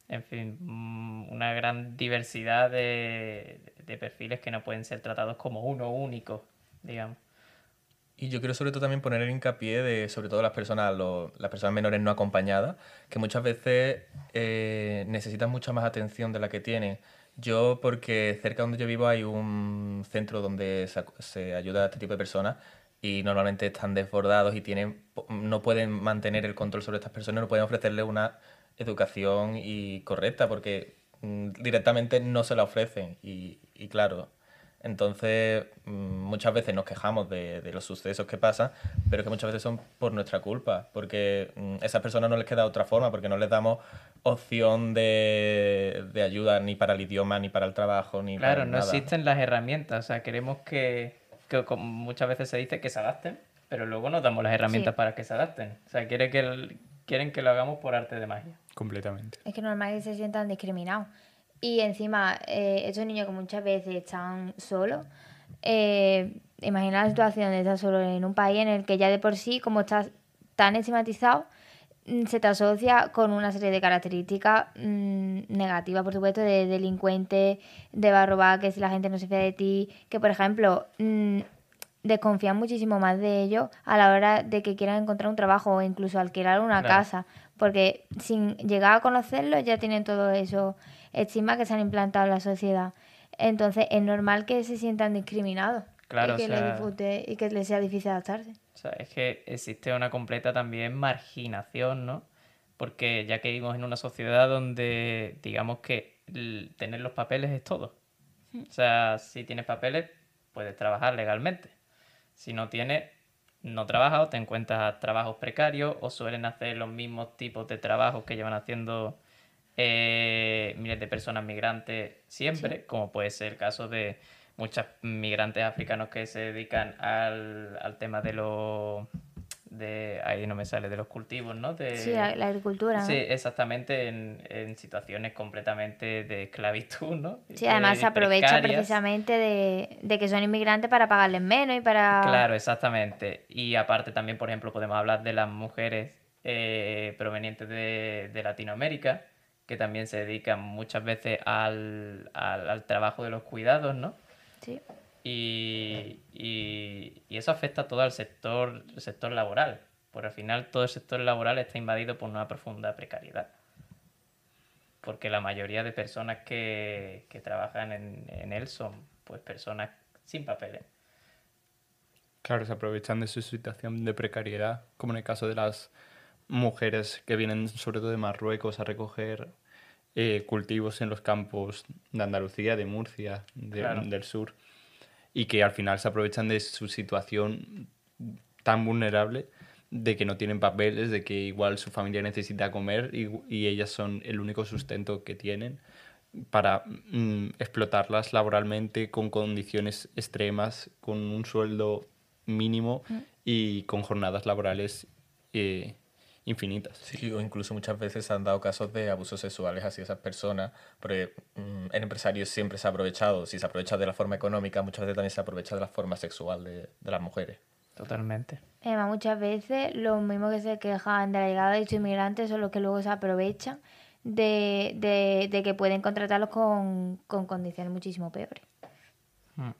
[SPEAKER 3] En fin, mm, una gran diversidad de, de perfiles que no pueden ser tratados como uno único, digamos.
[SPEAKER 1] Y yo quiero sobre todo también poner el hincapié de, sobre todo las personas, los- las personas menores no acompañadas, que muchas veces eh, necesitan mucha más atención de la que tienen. Yo, porque cerca donde yo vivo hay un centro donde se, ac- se ayuda a este tipo de personas y normalmente están desbordados y tienen, po- no pueden mantener el control sobre estas personas, no pueden ofrecerles una educación y correcta porque mm, directamente no se la ofrecen. Y, y claro, entonces, mm, muchas veces nos quejamos de, de los sucesos que pasan, pero que muchas veces son por nuestra culpa, porque mm, a esas personas no les queda otra forma, porque no les damos opción de, de ayuda ni para el idioma, ni para el trabajo, ni para
[SPEAKER 3] Claro, no
[SPEAKER 1] nada.
[SPEAKER 3] existen las herramientas, o sea, queremos que, que como muchas veces se dice, que se adapten, pero luego no damos las herramientas
[SPEAKER 2] Sí.
[SPEAKER 3] para que se adapten. O sea, quiere que el- quieren que lo hagamos por arte de magia.
[SPEAKER 4] Completamente.
[SPEAKER 2] Es que es normal que se sientan discriminados. Y encima, eh, estos niños que muchas veces están solos, eh, imagina la situación de estar solo en un país en el que ya de por sí, como estás tan estigmatizado, mm, se te asocia con una serie de características mm, negativas, por supuesto, de delincuente, de va a robar, que si la gente no se fía de ti, que por ejemplo mm, desconfían muchísimo más de ellos a la hora de que quieran encontrar un trabajo o incluso alquilar una
[SPEAKER 3] Claro.
[SPEAKER 2] casa, porque sin llegar a conocerlos ya tienen todo eso estigmas que se han implantado en la sociedad. Entonces es normal que se sientan discriminados
[SPEAKER 3] Claro,
[SPEAKER 2] y que
[SPEAKER 3] o
[SPEAKER 2] les
[SPEAKER 3] sea-
[SPEAKER 2] disfrute y que les sea difícil adaptarse.
[SPEAKER 3] O sea, es que existe una completa también marginación, ¿no? Porque ya que vivimos en una sociedad donde, digamos que el tener los papeles es todo. O sea, si tienes papeles, puedes trabajar legalmente. Si no tienes, no trabajas o te encuentras trabajos precarios o suelen hacer los mismos tipos de trabajos que llevan haciendo eh, miles de personas migrantes siempre, como puede ser el caso de muchos migrantes africanos que se dedican al, al tema de los... de ahí no me sale, de los cultivos, ¿no? De,
[SPEAKER 2] Sí, la, la agricultura, ¿no?
[SPEAKER 3] Sí, exactamente, en, en situaciones completamente de esclavitud, ¿no?
[SPEAKER 2] Sí, además
[SPEAKER 3] Y
[SPEAKER 2] se aprovechan
[SPEAKER 3] precarias.
[SPEAKER 2] precisamente de, de que son inmigrantes para pagarles menos y para...
[SPEAKER 3] Claro, exactamente. Y aparte también, por ejemplo, podemos hablar de las mujeres eh, provenientes de, de Latinoamérica, que también se dedican muchas veces al, al, al trabajo de los cuidados, ¿no?
[SPEAKER 2] Sí.
[SPEAKER 3] Y, y, y eso afecta a todo el sector, el sector laboral, porque al final todo el sector laboral está invadido por una profunda precariedad. Porque la mayoría de personas que, que trabajan en, en él son pues personas sin papeles.
[SPEAKER 4] Claro, se aprovechan de su situación de precariedad, como en el caso de las mujeres que vienen sobre todo de Marruecos a recoger eh, cultivos en los campos de Andalucía, de Murcia, de-
[SPEAKER 3] Claro.
[SPEAKER 4] del sur, y que al final se aprovechan de su situación tan vulnerable de que no tienen papeles, de que igual su familia necesita comer y, y ellas son el único sustento que tienen para mm, explotarlas laboralmente con condiciones extremas, con un sueldo mínimo y con jornadas laborales eh, infinitas.
[SPEAKER 1] Sí, o incluso muchas veces se han dado casos de abusos sexuales hacia esas personas, porque mm, el empresario siempre se ha aprovechado, si se aprovecha de la forma económica, muchas veces también se aprovecha de la forma sexual de, de las mujeres.
[SPEAKER 3] Totalmente.
[SPEAKER 2] Además, muchas veces los mismos que se quejan de la llegada de estos inmigrantes son los que luego se aprovechan de, de, de que pueden contratarlos con, con condiciones muchísimo peores.
[SPEAKER 3] Mm.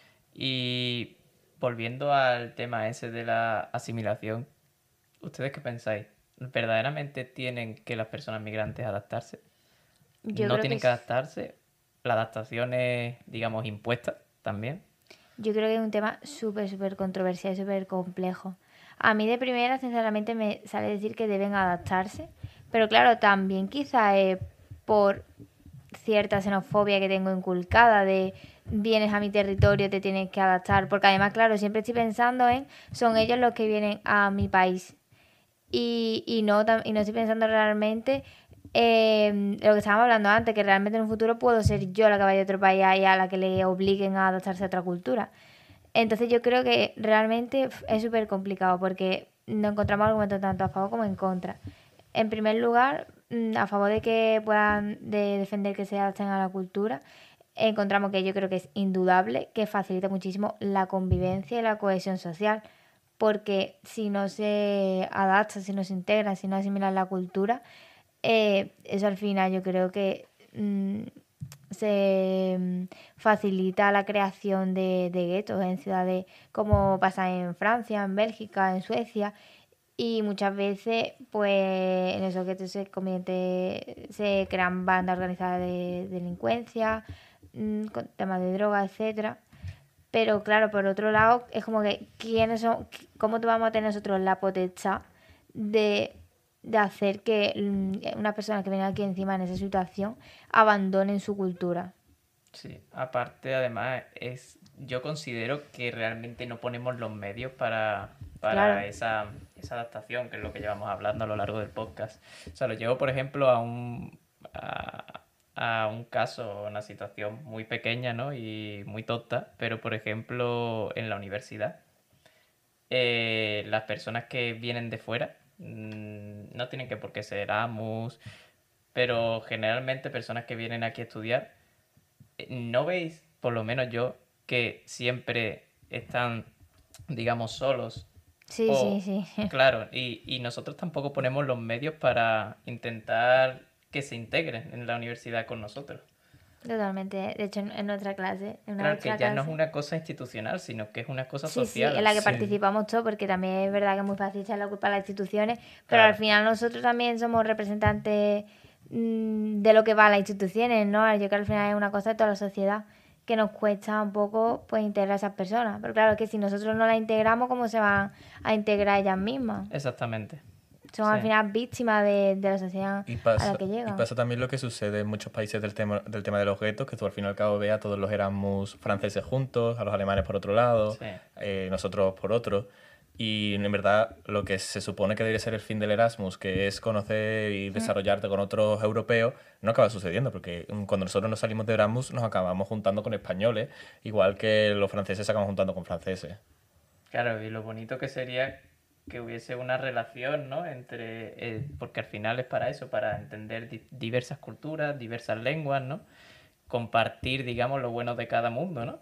[SPEAKER 3] Y volviendo al tema ese de la asimilación, ¿ustedes qué pensáis? ¿Verdaderamente tienen que las personas migrantes adaptarse?
[SPEAKER 2] Yo
[SPEAKER 3] ¿No
[SPEAKER 2] creo
[SPEAKER 3] tienen
[SPEAKER 2] que
[SPEAKER 3] que
[SPEAKER 2] es-
[SPEAKER 3] adaptarse? ¿La adaptación es, digamos, impuesta también?
[SPEAKER 2] Yo creo que es un tema súper, súper controversial y súper complejo. A mí de primera, sinceramente, me sale decir que deben adaptarse, pero claro, también quizá es por cierta xenofobia que tengo inculcada de vienes a mi territorio, te tienes que adaptar, porque además, claro, siempre estoy pensando en son ellos los que vienen a mi país y, y, no, tam- y no estoy pensando realmente eh, lo que estábamos hablando antes, que realmente en un futuro puedo ser yo la que vaya a otro país y a la que le obliguen a adaptarse a otra cultura. Entonces yo creo que realmente f- es súper complicado porque no encontramos argumentos tanto a favor como en contra. En primer lugar, mm, a favor de que puedan de defender que se adapten a la cultura, encontramos que yo creo que es indudable que facilita muchísimo la convivencia y la cohesión social, porque si no se adapta, si no se integra, si no asimilan la cultura, eh, eso al final yo creo que mm, se mm, facilita la creación de, de guetos en ciudades como pasa en Francia, en Bélgica, en Suecia. Y muchas veces, pues, en esos guetos se comete, se crean bandas organizadas de delincuencia, mm, con temas de droga, etcétera. Pero claro, por otro lado, es como que quiénes son, cómo te vamos a tener nosotros la potestad de, de hacer que mm, una persona que viene aquí encima en esa situación abandonen su cultura.
[SPEAKER 3] Sí, aparte además es, yo considero que realmente no ponemos los medios para, para
[SPEAKER 2] Claro.
[SPEAKER 3] esa, esa adaptación, que es lo que llevamos hablando a lo largo del podcast. O sea, lo llevo, por ejemplo, a un, a, a un caso, una situación muy pequeña, ¿no? Y muy tonta, pero por ejemplo, en la universidad, eh, las personas que vienen de fuera mm, no tienen que por qué ser Amus, pero generalmente personas que vienen aquí a estudiar, eh, ¿no veis, por lo menos yo, que siempre están, digamos, solos?
[SPEAKER 2] Sí, sí,
[SPEAKER 3] O,
[SPEAKER 2] sí.
[SPEAKER 3] claro, y, y nosotros tampoco ponemos los medios para intentar que se integren en la universidad con nosotros.
[SPEAKER 2] Totalmente. De hecho, en, en nuestra clase, en una
[SPEAKER 3] Claro, que
[SPEAKER 2] nuestra
[SPEAKER 3] ya no es
[SPEAKER 2] clase.
[SPEAKER 3] una cosa institucional, sino que es una cosa
[SPEAKER 2] Sí, sí,
[SPEAKER 3] social.
[SPEAKER 2] en la que
[SPEAKER 1] Sí.
[SPEAKER 2] participamos todos, porque también es verdad que es muy fácil echar la culpa a las instituciones, pero
[SPEAKER 3] Claro.
[SPEAKER 2] al final nosotros también somos representantes mm, de lo que va a las instituciones, ¿no? Yo creo que al final es una cosa de toda la sociedad que nos cuesta un poco pues integrar a esas personas. Pero claro, que si nosotros no las integramos, ¿cómo se van a integrar ellas mismas?
[SPEAKER 3] Exactamente.
[SPEAKER 2] Son
[SPEAKER 3] Sí.
[SPEAKER 2] al final víctimas de, de la sociedad
[SPEAKER 1] Y
[SPEAKER 2] a
[SPEAKER 1] pasa,
[SPEAKER 2] la que
[SPEAKER 1] y
[SPEAKER 2] llegan.
[SPEAKER 1] pasa también lo que sucede en muchos países del tema, del tema de los guetos, que tú al fin y al cabo veas a todos los Erasmus franceses juntos, a los alemanes por otro lado,
[SPEAKER 3] Sí.
[SPEAKER 1] eh, nosotros por otro. Y en verdad lo que se supone que debería ser el fin del Erasmus, que es conocer y desarrollarte con otros europeos, no acaba sucediendo, porque mm, cuando nosotros nos salimos de Erasmus nos acabamos juntando con españoles, igual que los franceses se acaban juntando con franceses.
[SPEAKER 3] Claro, y lo bonito que sería que hubiese una relación, ¿no? Entre, eh, porque al final es para eso, para entender di- diversas culturas, diversas lenguas, ¿no? Compartir, digamos, lo bueno de cada mundo, ¿no?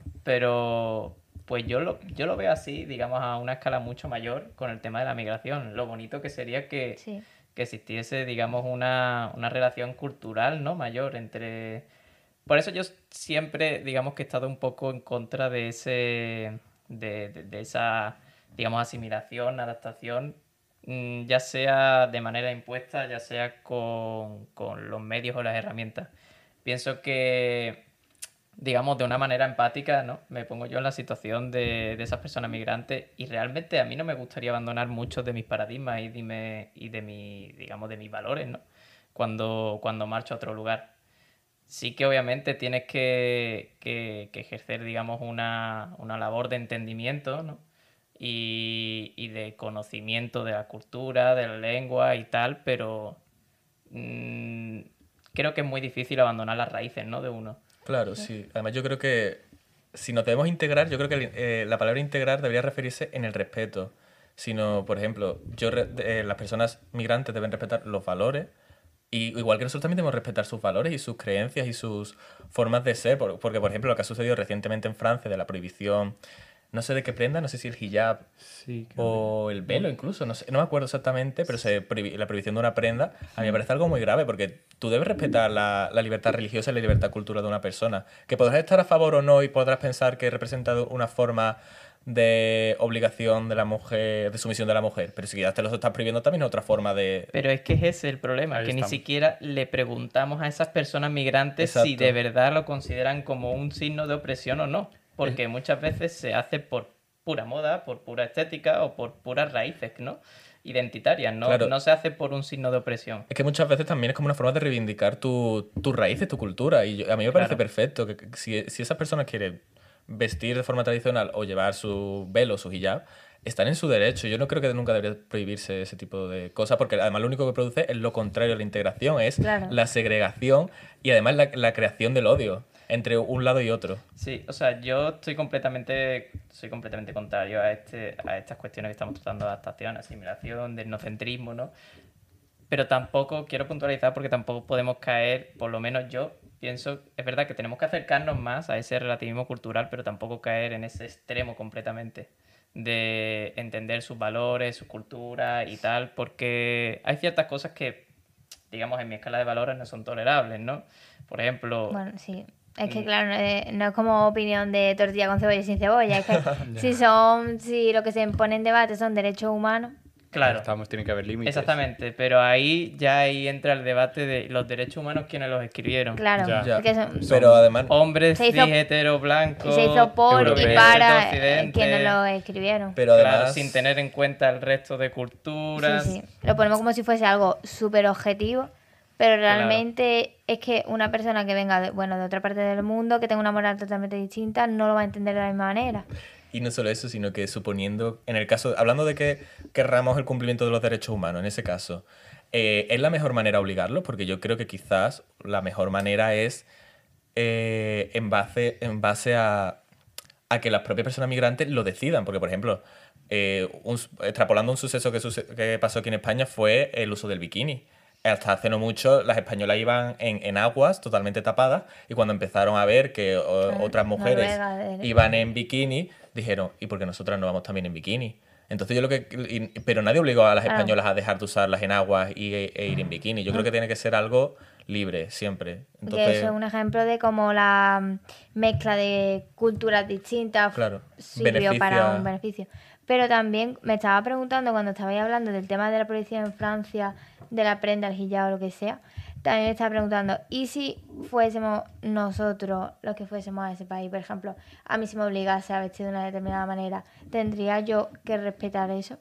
[SPEAKER 3] Pero, pues yo lo, yo lo veo así, digamos, a una escala mucho mayor con el tema de la migración. Lo bonito que sería que,
[SPEAKER 2] Sí.
[SPEAKER 3] que existiese, digamos, una, una relación cultural, ¿no? Mayor entre... Por eso yo siempre, digamos, que he estado un poco en contra de ese, de, de- de esa, digamos, asimilación, adaptación, mm, ya sea de manera impuesta, ya sea con, con los medios o las herramientas. Pienso que, digamos, de una manera empática, ¿no? Me pongo yo en la situación de, de esas personas migrantes y realmente a mí no me gustaría abandonar muchos de mis paradigmas y de, mi- y de mi, digamos, de mis valores, ¿no? Cuando, cuando marcho a otro lugar. Sí que obviamente tienes que, que- que ejercer, digamos, una, una labor de entendimiento, ¿no? Y, y de conocimiento de la cultura, de la lengua y tal, pero mm, creo que es muy difícil abandonar las raíces, ¿no? De uno.
[SPEAKER 1] Claro, sí. Además yo creo que si nos debemos integrar, yo creo que el- eh, la palabra integrar debería referirse en el respeto. Sino, por ejemplo, yo re- eh, las personas migrantes deben respetar los valores y igual que nosotros también debemos respetar sus valores y sus creencias y sus formas de ser. por- Porque, por ejemplo, lo que ha sucedido recientemente en Francia de la prohibición, no sé de qué prenda, no sé si el hijab
[SPEAKER 4] Sí, creo que-
[SPEAKER 1] o el velo incluso, no sé, no me acuerdo exactamente, pero se prohibi- la prohibición de una prenda a mí me parece algo muy grave porque tú debes respetar la, la libertad religiosa y la libertad cultural de una persona. Que podrás estar a favor o no y podrás pensar que representa una forma de obligación de la mujer, de sumisión de la mujer, pero si ya te lo estás prohibiendo también es otra forma de...
[SPEAKER 3] Pero es que ese es el problema,
[SPEAKER 4] Ahí
[SPEAKER 3] que ni
[SPEAKER 4] estamos.
[SPEAKER 3] siquiera le preguntamos a esas personas migrantes si
[SPEAKER 1] Exacto.
[SPEAKER 3] de verdad lo consideran como un signo de opresión o no. Porque muchas veces se hace por pura moda, por pura estética o por puras raíces, ¿no? Identitarias, no,
[SPEAKER 1] Claro.
[SPEAKER 3] no se hace por un signo de opresión.
[SPEAKER 1] Es que muchas veces también es como una forma de reivindicar tu- tus raíces, tu cultura. Y yo- a mí me parece
[SPEAKER 3] Claro.
[SPEAKER 1] perfecto que, que si, si esas personas quieren vestir de forma tradicional o llevar su velo, su hijab, están en su derecho. Yo no creo que nunca debería prohibirse ese tipo de cosas, porque además lo único que produce es lo contrario a la integración, es
[SPEAKER 2] Claro.
[SPEAKER 1] la segregación y además la, la creación del odio entre un lado y otro.
[SPEAKER 3] Sí, o sea, yo estoy completamente, soy completamente contrario a, este, a estas cuestiones que estamos tratando de adaptación, asimilación, de etnocentrismo, ¿no? Pero tampoco quiero puntualizar porque tampoco podemos caer, por lo menos yo pienso, es verdad que tenemos que acercarnos más a ese relativismo cultural, pero tampoco caer en ese extremo completamente de entender sus valores, su cultura y tal, porque hay ciertas cosas que digamos, en mi escala de valores no son tolerables, ¿no? Por ejemplo...
[SPEAKER 2] Bueno, sí. Es que, claro, no es, no es como opinión de tortilla con cebolla y sin cebolla. Es que si son, si lo que se pone en debate son derechos humanos.
[SPEAKER 3] Claro,
[SPEAKER 4] Estamos, tiene que haber límites.
[SPEAKER 3] exactamente, pero ahí ya ahí entra el debate de los derechos humanos, ¿quiénes los escribieron?
[SPEAKER 2] Claro,
[SPEAKER 4] Ya.
[SPEAKER 1] Ya.
[SPEAKER 2] porque son,
[SPEAKER 1] Pero además,
[SPEAKER 3] Hombres
[SPEAKER 2] Se hizo-
[SPEAKER 3] cis, hetero, blancos,
[SPEAKER 2] se hizo por y
[SPEAKER 3] europeos,
[SPEAKER 2] para
[SPEAKER 3] de
[SPEAKER 2] eh,
[SPEAKER 3] Occidente,
[SPEAKER 2] quienes lo escribieron.
[SPEAKER 1] pero
[SPEAKER 3] claro,
[SPEAKER 1] además
[SPEAKER 3] sin tener en cuenta el resto de culturas.
[SPEAKER 2] Sí, sí. Lo ponemos como si fuese algo súper objetivo, pero realmente es que una persona que venga de, bueno, de otra parte del mundo, que tenga una moral totalmente distinta, no lo va a entender de la misma manera.
[SPEAKER 1] Y no solo eso, sino que suponiendo, en el caso, hablando de que querramos el cumplimiento de los derechos humanos, en ese caso, eh, ¿es la mejor manera obligarlos? Porque yo creo que quizás la mejor manera es eh, en base, en base a, a que las propias personas migrantes lo decidan. Porque, por ejemplo, eh, un- extrapolando un suceso que, suce- que pasó aquí en España fue el uso del bikini. Hasta hace no mucho las españolas iban en, en aguas totalmente tapadas y cuando empezaron a ver que o-
[SPEAKER 2] Claro,
[SPEAKER 1] otras mujeres
[SPEAKER 2] Noruega, de-
[SPEAKER 1] iban en bikini, dijeron, ¿y por qué nosotras no vamos también en bikini? Entonces yo lo que... y- pero nadie obligó a las
[SPEAKER 2] Claro.
[SPEAKER 1] españolas a dejar de usarlas en aguas y, e ir en bikini. Yo creo que tiene que ser algo libre, siempre.
[SPEAKER 2] Que
[SPEAKER 1] Entonces,
[SPEAKER 2] eso es un ejemplo de cómo la mm, mezcla de culturas distintas
[SPEAKER 1] Claro,
[SPEAKER 2] sirvió
[SPEAKER 1] beneficia-
[SPEAKER 2] para un beneficio. Pero también me estaba preguntando cuando estabais hablando del tema de la prohibición en Francia, de la prenda, el hijab o lo que sea, también me estaba preguntando, ¿y si fuésemos nosotros los que fuésemos a ese país? Por ejemplo, a mí si me obligase a vestir de una determinada manera, ¿tendría yo que respetar eso?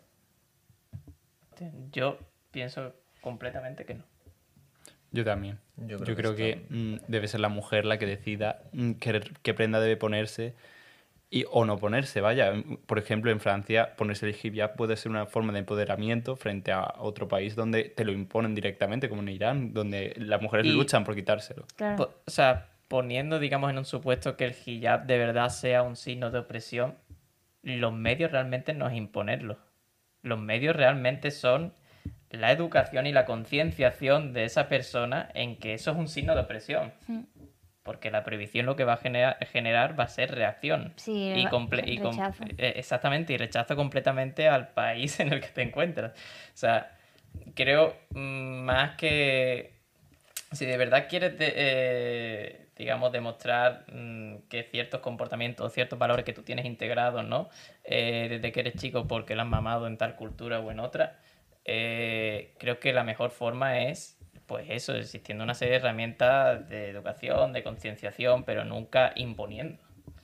[SPEAKER 3] Yo pienso completamente que no.
[SPEAKER 4] Yo también.
[SPEAKER 1] Yo
[SPEAKER 4] Yo
[SPEAKER 1] creo
[SPEAKER 4] creo,
[SPEAKER 1] que
[SPEAKER 4] que, mm, debe ser la mujer la que decida mm, qué, qué prenda debe ponerse y, o no ponerse. Vaya, Mm, por ejemplo, en Francia ponerse el hijab puede ser una forma de empoderamiento frente a otro país donde te lo imponen directamente, como en Irán, donde las mujeres
[SPEAKER 3] Y-
[SPEAKER 4] luchan por quitárselo.
[SPEAKER 2] Claro.
[SPEAKER 3] Po- O sea, poniendo, digamos, en un supuesto que el hijab de verdad sea un signo de opresión, los medios realmente no es imponerlo. Los medios realmente son la educación y la concienciación de esa persona en que eso es un signo de opresión.
[SPEAKER 2] Mm.
[SPEAKER 3] Porque la prohibición lo que va a generar, generar va a ser reacción.
[SPEAKER 2] Sí,
[SPEAKER 3] y
[SPEAKER 2] va-
[SPEAKER 3] comple- y com-
[SPEAKER 2] rechazo.
[SPEAKER 3] eh, exactamente, y rechazo completamente al país en el que te encuentras. O sea, creo mm, más que si de verdad quieres, de- eh, digamos, demostrar mm, que ciertos comportamientos, ciertos valores que tú tienes integrados, ¿no? Eh, desde que eres chico porque lo has mamado en tal cultura o en otra, eh, creo que la mejor forma es, pues eso, existiendo una serie de herramientas de educación, de concienciación, pero nunca imponiendo.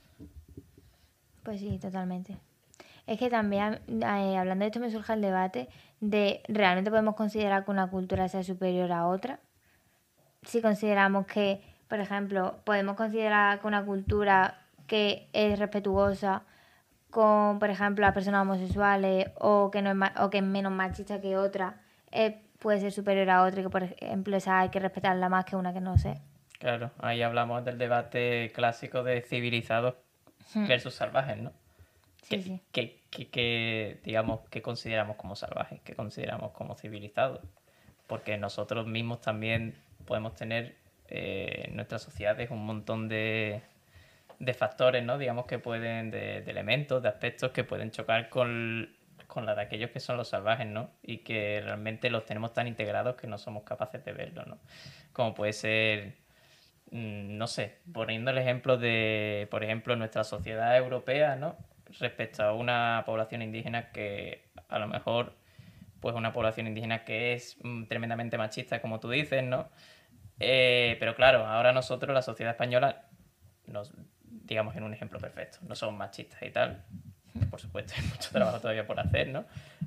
[SPEAKER 2] Pues sí, totalmente. Es que también, eh, hablando de esto, me surge el debate de, ¿realmente podemos considerar que una cultura sea superior a otra? Si consideramos que, por ejemplo, podemos considerar que una cultura que es respetuosa con, por ejemplo, las personas homosexuales o que, no es, ma- o que es menos machista que otra, eh, puede ser superior a otra y que, por ejemplo, esa hay que respetarla más que una que no sé.
[SPEAKER 3] Claro, ahí hablamos del debate clásico de civilizados versus salvajes, ¿no?
[SPEAKER 2] Sí,
[SPEAKER 3] que,
[SPEAKER 2] sí.
[SPEAKER 3] que, que, que, digamos, que consideramos como salvajes, que consideramos como civilizados. Porque nosotros mismos también podemos tener eh, en nuestras sociedades un montón de, de factores, ¿no? Digamos que pueden, de, de elementos, de aspectos que pueden chocar con, con la de aquellos que son los salvajes, ¿no? Y que realmente los tenemos tan integrados que no somos capaces de verlo, ¿no? Como puede ser, mm, no sé, poniendo el ejemplo de, por ejemplo, nuestra sociedad europea, ¿no? Respecto a una población indígena que a lo mejor, pues una población indígena que es mm, tremendamente machista, como tú dices, ¿no? Eh, pero claro, ahora nosotros, la sociedad española, nos, digamos en un ejemplo perfecto, no somos machistas y tal. Por supuesto, hay mucho trabajo todavía por hacer, ¿no?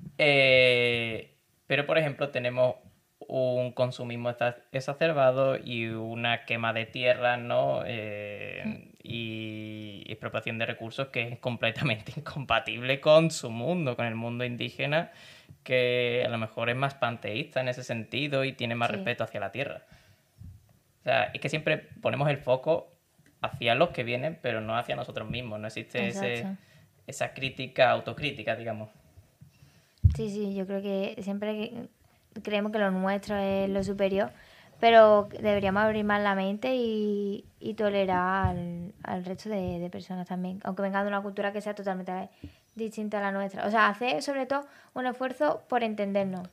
[SPEAKER 3] Eh, pero, por ejemplo, tenemos un consumismo exa- exacerbado y una quema de tierra, ¿no? Eh, y expropiación de recursos que es completamente incompatible con su mundo, con el mundo indígena, que a lo mejor es más panteísta en ese sentido y tiene más
[SPEAKER 2] Sí.
[SPEAKER 3] respeto hacia la tierra. O sea, es que siempre ponemos el foco hacia los que vienen, pero no hacia nosotros mismos. No existe ese,
[SPEAKER 2] Exacto.
[SPEAKER 3] esa crítica, autocrítica, digamos.
[SPEAKER 2] Sí, sí, yo creo que siempre que- creemos que lo nuestro es lo superior, pero deberíamos abrir más la mente y, y tolerar al, al resto de, de personas también, aunque vengan de una cultura que sea totalmente distinta a la nuestra. O sea, hacer sobre todo un esfuerzo por entendernos.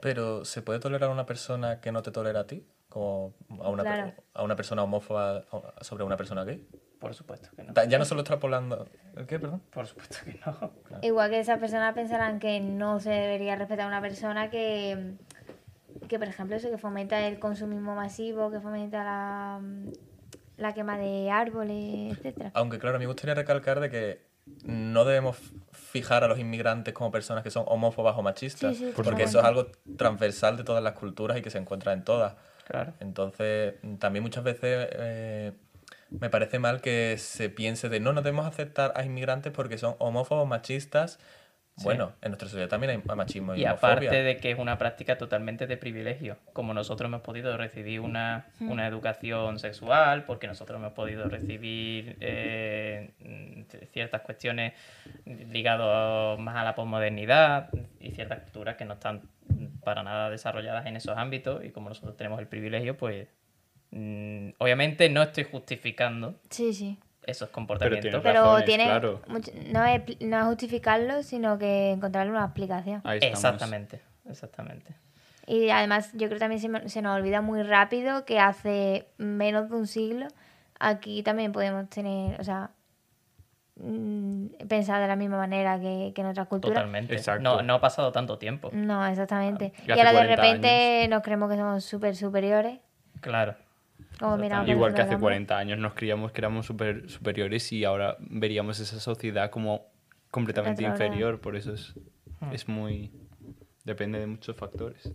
[SPEAKER 1] Pero, ¿se puede tolerar a una persona que no te tolera a ti? Como a una,
[SPEAKER 2] Claro.
[SPEAKER 1] per- a una persona homófoba sobre una persona gay.
[SPEAKER 3] Por supuesto que no.
[SPEAKER 1] Ta- Ya no solo extrapolando... ¿El qué, perdón?
[SPEAKER 3] Por supuesto que no.
[SPEAKER 2] Igual que esas personas pensarán que no se debería respetar a una persona que, que por ejemplo, eso, que fomenta el consumismo masivo, que fomenta la, la quema de árboles, etcétera.
[SPEAKER 1] Aunque claro, me gustaría recalcar de que no debemos fijar a los inmigrantes como personas que son homófobas o machistas,
[SPEAKER 2] Sí, sí,
[SPEAKER 1] porque eso es algo transversal de todas las culturas y que se encuentra en todas.
[SPEAKER 3] Claro.
[SPEAKER 1] Entonces, también muchas veces eh, me parece mal que se piense de no, no debemos aceptar a inmigrantes porque son homófobos, machistas. Bueno, en nuestra sociedad también hay machismo y,
[SPEAKER 3] Y
[SPEAKER 1] homofobia.
[SPEAKER 3] aparte de que es una práctica totalmente de privilegio, como nosotros hemos podido recibir una, una educación sexual, porque nosotros hemos podido recibir eh, ciertas cuestiones ligadas más a la posmodernidad y ciertas culturas que no están para nada desarrolladas en esos ámbitos, y como nosotros tenemos el privilegio, pues mm, obviamente no estoy justificando
[SPEAKER 2] Sí, sí.
[SPEAKER 3] esos comportamientos.
[SPEAKER 4] tienes
[SPEAKER 2] Pero
[SPEAKER 4] razones,
[SPEAKER 2] tiene
[SPEAKER 4] claro.
[SPEAKER 2] mucho- no, es, no es justificarlo, sino que encontrarle una explicación.
[SPEAKER 4] Ahí estamos.
[SPEAKER 3] Exactamente, exactamente.
[SPEAKER 2] Y además yo creo que también se, me- se nos olvida muy rápido que hace menos de un siglo aquí también podemos tener, o sea, mm, pensar de la misma manera que, que en otras culturas.
[SPEAKER 3] Totalmente.
[SPEAKER 4] Exacto.
[SPEAKER 3] No, no ha pasado tanto tiempo.
[SPEAKER 2] No, exactamente.
[SPEAKER 4] Y
[SPEAKER 2] Y,
[SPEAKER 4] hace
[SPEAKER 2] ahora de
[SPEAKER 4] cuarenta
[SPEAKER 2] repente nos creemos que somos súper superiores.
[SPEAKER 3] Claro.
[SPEAKER 2] Como miramos por
[SPEAKER 4] Igual que
[SPEAKER 2] encima
[SPEAKER 4] hace
[SPEAKER 2] del hombro.
[SPEAKER 4] cuarenta años nos creíamos que éramos super, superiores y ahora veríamos esa sociedad como completamente
[SPEAKER 2] Retrograda.
[SPEAKER 4] inferior. Por eso es, es muy... Depende de muchos factores.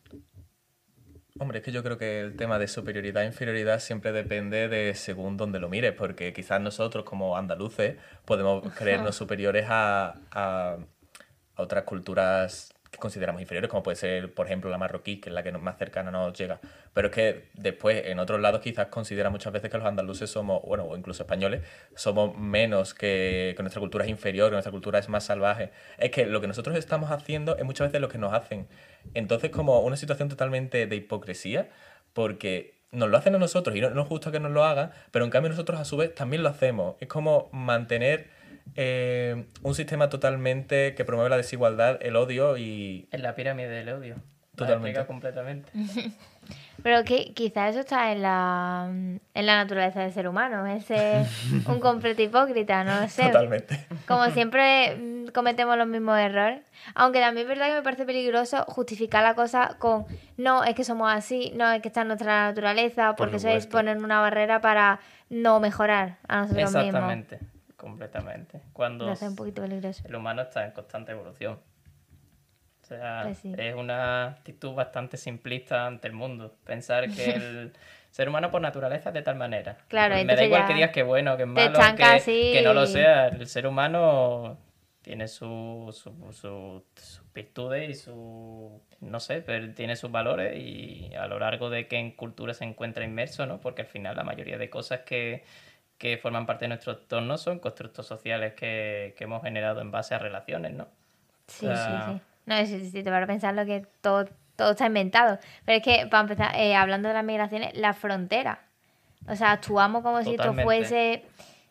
[SPEAKER 1] Hombre, es que yo creo que el tema de superioridad e inferioridad siempre depende de según donde lo mires, porque quizás nosotros como andaluces podemos creernos superiores a, a, a otras culturas que consideramos inferiores, como puede ser, por ejemplo, la marroquí, que es la que nos- más cercana nos llega. Pero es que después, en otros lados, quizás considera muchas veces que los andaluces somos, bueno, o incluso españoles, somos menos, que, que nuestra cultura es inferior, que nuestra cultura es más salvaje. Es que lo que nosotros estamos haciendo es muchas veces lo que nos hacen. Entonces, como una situación totalmente de hipocresía, porque nos lo hacen a nosotros y no, no es justo que nos lo hagan, pero en cambio nosotros a su vez también lo hacemos. Es como mantener eh, un sistema totalmente que promueve la desigualdad, el odio y...
[SPEAKER 3] En la pirámide del odio. La
[SPEAKER 1] Totalmente.
[SPEAKER 3] explica completamente.
[SPEAKER 2] Pero que quizás eso está en la, en la naturaleza del ser humano, ese un completo hipócrita, no lo sé.
[SPEAKER 1] Totalmente.
[SPEAKER 2] Como siempre mm, cometemos los mismos errores. Aunque también es verdad que me parece peligroso justificar la cosa con no, es que somos así, no, es que está en nuestra naturaleza,
[SPEAKER 1] Por
[SPEAKER 2] porque eso es
[SPEAKER 1] supuesto.
[SPEAKER 2] poner una barrera para no mejorar a nosotros mismos.
[SPEAKER 3] Exactamente. Completamente. Cuando
[SPEAKER 2] Me hace un poquito peligroso.
[SPEAKER 3] el humano está en constante evolución. O sea,
[SPEAKER 2] Pues sí.
[SPEAKER 3] es una actitud bastante simplista ante el mundo. Pensar que el ser humano por naturaleza es de tal manera.
[SPEAKER 2] Claro,
[SPEAKER 3] Pues me da
[SPEAKER 2] entonces
[SPEAKER 3] igual
[SPEAKER 2] ya
[SPEAKER 3] que digas que bueno, que es
[SPEAKER 2] te
[SPEAKER 3] malo,
[SPEAKER 2] estancas
[SPEAKER 3] que,
[SPEAKER 2] así
[SPEAKER 3] que no lo
[SPEAKER 2] y-
[SPEAKER 3] sea. El ser humano tiene su, su, su- sus virtudes y su... no sé, pero tiene sus valores, y a lo largo de que en cultura se encuentra inmerso, ¿no? Porque al final la mayoría de cosas que, que forman parte de nuestro entorno son constructos sociales que, que hemos generado en base a relaciones, ¿no?
[SPEAKER 2] Sí,
[SPEAKER 3] O sea,
[SPEAKER 2] sí, sí. No, si, si te vas a pensar lo que todo, todo está inventado. Pero es que, para empezar, eh, hablando de las migraciones, la frontera. O sea, actuamos como si esto
[SPEAKER 3] Totalmente.
[SPEAKER 2] fuese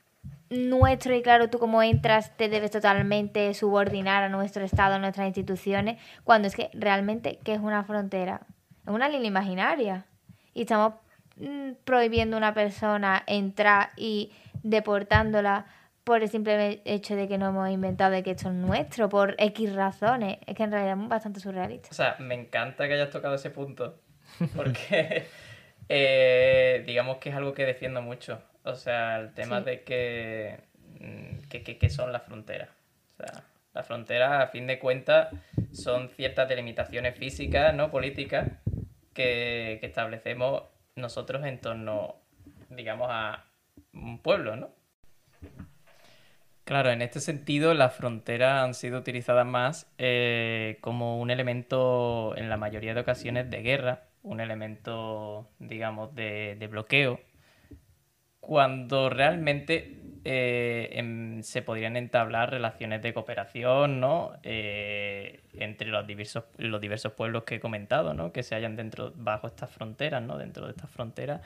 [SPEAKER 2] nuestro y claro, tú como entras te debes totalmente subordinar a nuestro Estado, a nuestras instituciones, cuando es que realmente, ¿qué es una frontera? Es una línea imaginaria. Y estamos mm, prohibiendo a una persona entrar y deportándola por el simple hecho de que no hemos inventado de que esto es nuestro, por X razones. Es que en realidad es bastante surrealista.
[SPEAKER 3] O sea, me encanta que hayas tocado ese punto, porque eh, digamos que es algo que defiendo mucho. O sea, el tema
[SPEAKER 2] Sí.
[SPEAKER 3] de que, mm, que, que, que son las fronteras. O sea, las fronteras, a fin de cuentas, son ciertas delimitaciones físicas, no políticas, que, que establecemos nosotros en torno, digamos, a un pueblo, ¿no? Claro, en este sentido las fronteras han sido utilizadas más eh, como un elemento, en la mayoría de ocasiones, de guerra, un elemento, digamos, de, de bloqueo, cuando realmente eh, em, se podrían entablar relaciones de cooperación, ¿no? Eh, entre los diversos, los diversos pueblos que he comentado, ¿no? Que se hallan dentro, bajo estas fronteras, ¿no? Dentro de estas fronteras.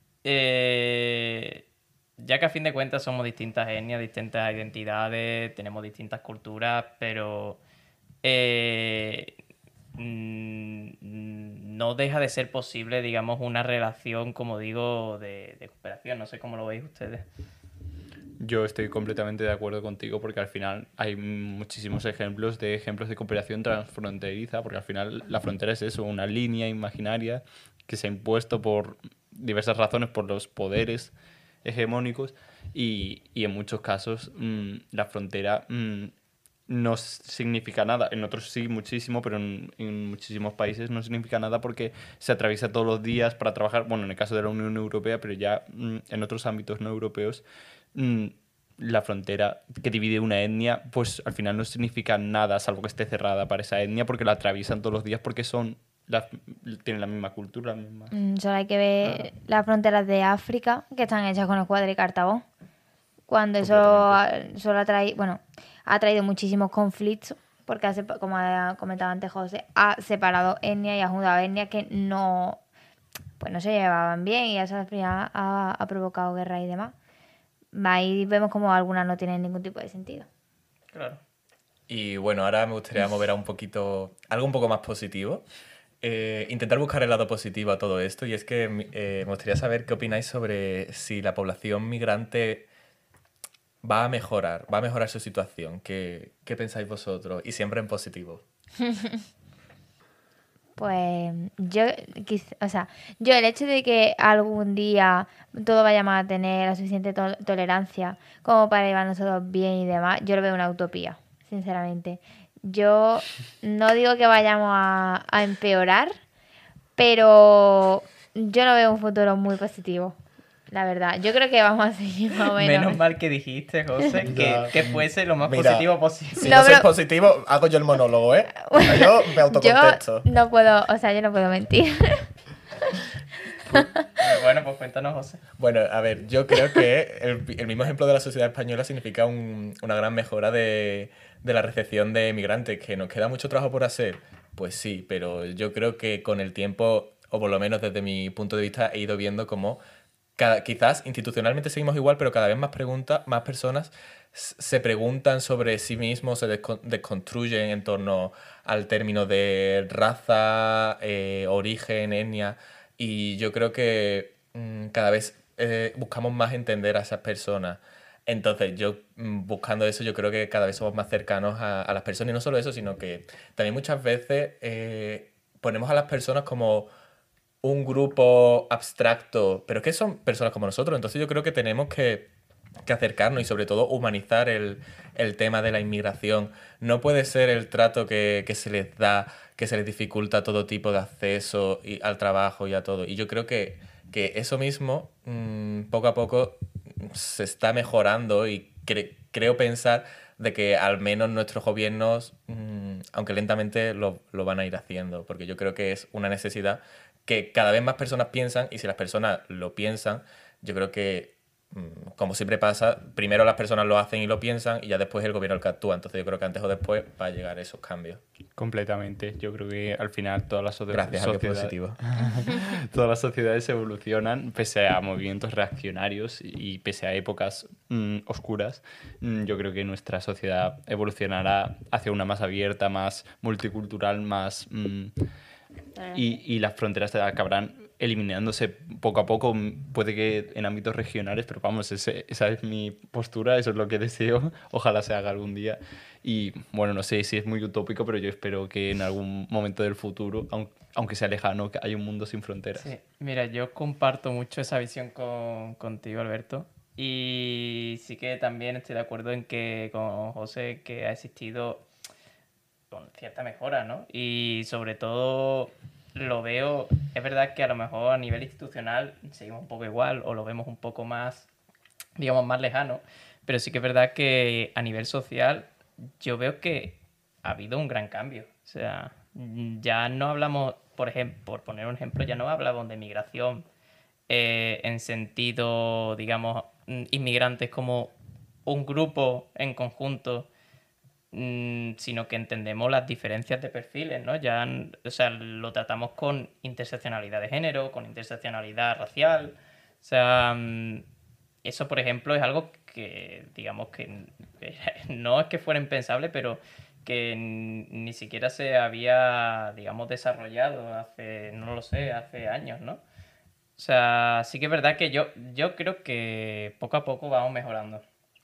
[SPEAKER 3] Eh, ya que a fin de cuentas somos distintas etnias, distintas identidades, tenemos distintas culturas, pero eh, mmm, no deja de ser posible, digamos, una relación, como digo, de, de cooperación. No sé cómo lo veis ustedes.
[SPEAKER 4] Yo estoy completamente de acuerdo contigo porque al final hay muchísimos ejemplos de ejemplos de cooperación transfronteriza, porque al final la frontera es eso, una línea imaginaria que se ha impuesto por diversas razones, por los poderes hegemónicos y, y en muchos casos mmm, la frontera mmm, no significa nada. En otros sí muchísimo, pero en, en muchísimos países no significa nada porque se atraviesa todos los días para trabajar, bueno, en el caso de la Unión Europea, pero ya mmm, en otros ámbitos no europeos, mmm, la frontera que divide una etnia, pues al final no significa nada, salvo que esté cerrada para esa etnia, porque la atraviesan todos los días porque son la, tienen la misma cultura. La misma...
[SPEAKER 2] Mm, solo hay que ver
[SPEAKER 3] Claro.
[SPEAKER 2] las fronteras de África, que están hechas con escuadra y cartabón. Cuando eso
[SPEAKER 1] Completamente.
[SPEAKER 2] ha- solo ha traído, bueno, ha traído muchísimos conflictos, porque ha sepa- como ha comentado antes José, ha separado etnias y ha juntado etnias que no, pues no se llevaban bien y eso al final ha, ha provocado guerra y demás. Ahí vemos como algunas no tienen ningún tipo de sentido.
[SPEAKER 3] Claro.
[SPEAKER 1] Y bueno, ahora me gustaría mover a un poquito, algo un poco más positivo. Eh, intentar buscar el lado positivo a todo esto. Y es que eh, me gustaría saber qué opináis sobre si la población migrante va a mejorar, va a mejorar su situación. ¿Qué, qué pensáis vosotros? Y siempre en positivo.
[SPEAKER 2] Pues yo, quiz- o sea, yo el hecho de que algún día todo vayamos a tener la suficiente to- tolerancia como para llevar nosotros bien y demás, yo lo veo una utopía, sinceramente. Yo no digo que vayamos a, a empeorar, pero yo no veo un futuro muy positivo, la verdad. Yo creo que vamos a seguir más o menos.
[SPEAKER 3] Menos mal que dijiste, José, que,
[SPEAKER 1] Ya.
[SPEAKER 3] que fuese lo más
[SPEAKER 1] Mira,
[SPEAKER 3] positivo posible.
[SPEAKER 1] Si
[SPEAKER 2] No,
[SPEAKER 1] no, soy
[SPEAKER 2] pero-
[SPEAKER 1] positivo, hago yo el monólogo, ¿eh? Yo me
[SPEAKER 2] Yo
[SPEAKER 1] autocontesto.
[SPEAKER 2] no puedo, o sea, yo no puedo mentir.
[SPEAKER 3] Bueno, pues cuéntanos, José.
[SPEAKER 1] Bueno, a ver, yo creo que el, el mismo ejemplo de la sociedad española significa un- una gran mejora de, de la recepción de migrantes, que nos queda mucho trabajo por hacer. Pues sí, pero yo creo que con el tiempo, o por lo menos desde mi punto de vista, he ido viendo cómo cada- quizás institucionalmente seguimos igual, pero cada vez más preguntas, más personas s- se preguntan sobre sí mismos, se descon- desconstruyen en torno al término de raza, eh, origen, etnia. Y yo creo que mm, cada vez eh, buscamos más entender a esas personas. Entonces, yo mm, buscando eso, yo creo que cada vez somos más cercanos a, a las personas. Y no solo eso, sino que también muchas veces eh, ponemos a las personas como un grupo abstracto, pero que son personas como nosotros. Entonces, yo creo que tenemos que, que acercarnos y sobre todo humanizar el, el tema de la inmigración. No puede ser el trato que, que se les da, que se les dificulta todo tipo de acceso y, al trabajo y a todo. Y yo creo que, que eso mismo, mmm, poco a poco, se está mejorando y cre- creo pensar de que al menos nuestros gobiernos, mmm, aunque lentamente, lo, lo van a ir haciendo, porque yo creo que es una necesidad que cada vez más personas piensan y si las personas lo piensan, yo creo que, mm, como siempre pasa, primero las personas lo hacen y lo piensan y ya después el gobierno el que actúa. Entonces yo creo que antes o después va a llegar esos cambios.
[SPEAKER 4] Completamente. Yo creo que al final todas las socie-
[SPEAKER 1] Gracias, a que
[SPEAKER 4] sociedades...
[SPEAKER 1] positivo.
[SPEAKER 4] Todas las sociedades evolucionan pese a movimientos reaccionarios y pese a épocas mm, oscuras. Mm, yo creo que nuestra sociedad evolucionará hacia una más abierta, más multicultural, más... mm, y, y las fronteras acabarán eliminándose poco a poco. Mm, Puede que en ámbitos regionales, pero vamos, ese- esa es mi postura, eso es lo que deseo. Ojalá se haga algún día. Y bueno, no sé si es muy utópico, pero yo espero que en algún momento del futuro, aun- aunque sea lejano, que haya un mundo sin fronteras.
[SPEAKER 3] Sí, mira, yo comparto mucho esa visión con, contigo, Alberto. Y sí que también estoy de acuerdo en que con José que ha existido con cierta mejora, ¿no? Y sobre todo lo veo, es verdad que a lo mejor a nivel institucional seguimos un poco igual o lo vemos un poco más, digamos, más lejano, pero sí que es verdad que a nivel social yo veo que ha habido un gran cambio. O sea, ya no hablamos, por ejemplo, por poner un ejemplo, ya no hablamos de migración eh, en sentido, digamos, mm, inmigrantes como un grupo en conjunto, mm, sino que entendemos las diferencias de perfiles, ¿no? Ya, mm, o sea, lo tratamos con interseccionalidad de género, con interseccionalidad racial. O sea, mm, eso, por ejemplo, es algo que, digamos, que no es que fuera impensable, pero que n- ni siquiera se había, digamos, desarrollado hace, no lo sé, hace años, ¿no? O sea, sí que es verdad que yo, yo creo que poco a poco vamos mejorando.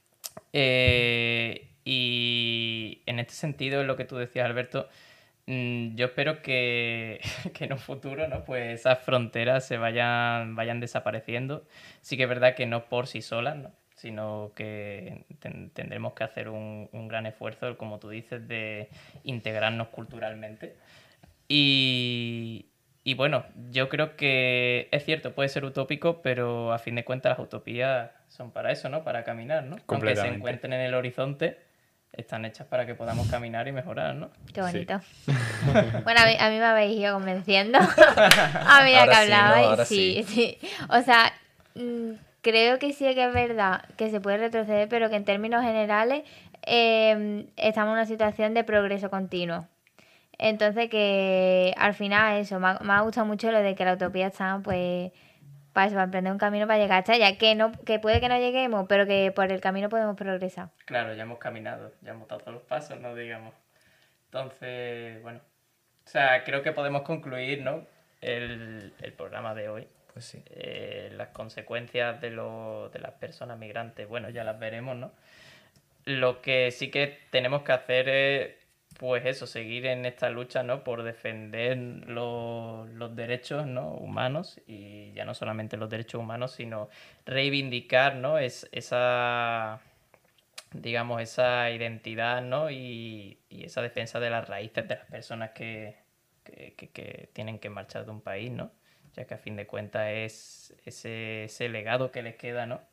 [SPEAKER 3] Eh, y en este sentido, en lo que tú decías, Alberto, mm, yo espero que, que en un futuro, ¿no? Pues esas fronteras se vayan, vayan desapareciendo. Sí que es verdad que no por sí solas, ¿no? Sino que ten- tendremos que hacer un, un gran esfuerzo, como tú dices, de integrarnos culturalmente. Y, y bueno, yo creo que es cierto, puede ser utópico, pero a fin de cuentas las utopías son para eso, ¿no? Para caminar, ¿no? Aunque se
[SPEAKER 4] Completamente.
[SPEAKER 3] encuentren en el horizonte, están hechas para que podamos caminar y mejorar, ¿no?
[SPEAKER 2] Qué bonito.
[SPEAKER 4] Sí.
[SPEAKER 2] Bueno, a mí, a mí me habéis ido convenciendo a medida
[SPEAKER 1] Ahora
[SPEAKER 2] que
[SPEAKER 1] sí, ¿no?
[SPEAKER 2] hablabais.
[SPEAKER 1] Ahora
[SPEAKER 2] sí,
[SPEAKER 1] sí.
[SPEAKER 2] sí. O sea, mm, creo que sí que es verdad que se puede retroceder, pero que en términos generales eh, estamos en una situación de progreso continuo. Entonces que al final eso, me ha, me ha gustado mucho lo de que la utopía está pues para eso, para emprender un camino para llegar hasta allá, que no, que puede que no lleguemos, pero que por el camino podemos progresar.
[SPEAKER 3] Claro, ya hemos caminado, ya hemos dado todos los pasos, ¿no? Digamos. Entonces, bueno. O sea, creo que podemos concluir, ¿no? El, el programa de hoy.
[SPEAKER 1] Pues sí.
[SPEAKER 3] Eh, las consecuencias de, lo, de las personas migrantes, bueno, ya las veremos, ¿no? Lo que sí que tenemos que hacer es, pues eso, seguir en esta lucha, ¿no? Por defender los, los derechos, ¿no? Humanos, y ya no solamente los derechos humanos, sino reivindicar, ¿no? Es, esa, digamos, esa identidad, ¿no? Y, y esa defensa de las raíces de las personas que, que, que- que tienen que marchar de un país, ¿no? Ya que a fin de cuentas es ese, ese legado que les queda, ¿no?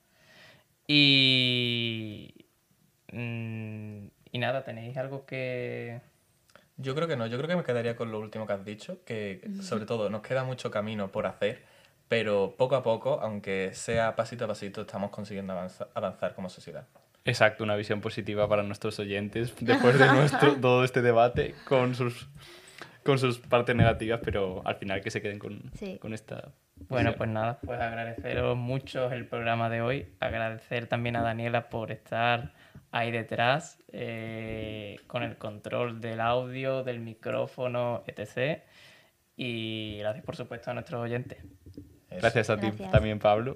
[SPEAKER 3] Y, mm, y nada, ¿tenéis algo que...?
[SPEAKER 1] Yo creo que no, yo creo que me quedaría con lo último que has dicho, que sobre todo nos queda mucho camino por hacer, pero poco a poco, aunque sea pasito a pasito, estamos consiguiendo avanza- avanzar como sociedad.
[SPEAKER 4] Exacto, una visión positiva para nuestros oyentes después de nuestro, todo este debate con sus, con sus partes negativas, pero al final que se queden con,
[SPEAKER 2] Sí.
[SPEAKER 4] con esta...
[SPEAKER 3] Bueno,
[SPEAKER 4] visión.
[SPEAKER 3] pues nada, pues agradeceros mucho el programa de hoy, agradecer también a Daniela por estar ahí detrás, eh, con el control del audio, del micrófono, etcétera. Y gracias, por supuesto, a nuestros oyentes.
[SPEAKER 1] Eso.
[SPEAKER 4] Gracias a ti
[SPEAKER 2] Gracias.
[SPEAKER 4] también, Pablo.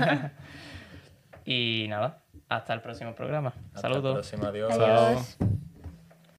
[SPEAKER 3] Y nada, hasta el próximo programa.
[SPEAKER 1] Hasta
[SPEAKER 3] Saludos.
[SPEAKER 1] el próximo, adiós.
[SPEAKER 4] Chao.
[SPEAKER 2] Adiós.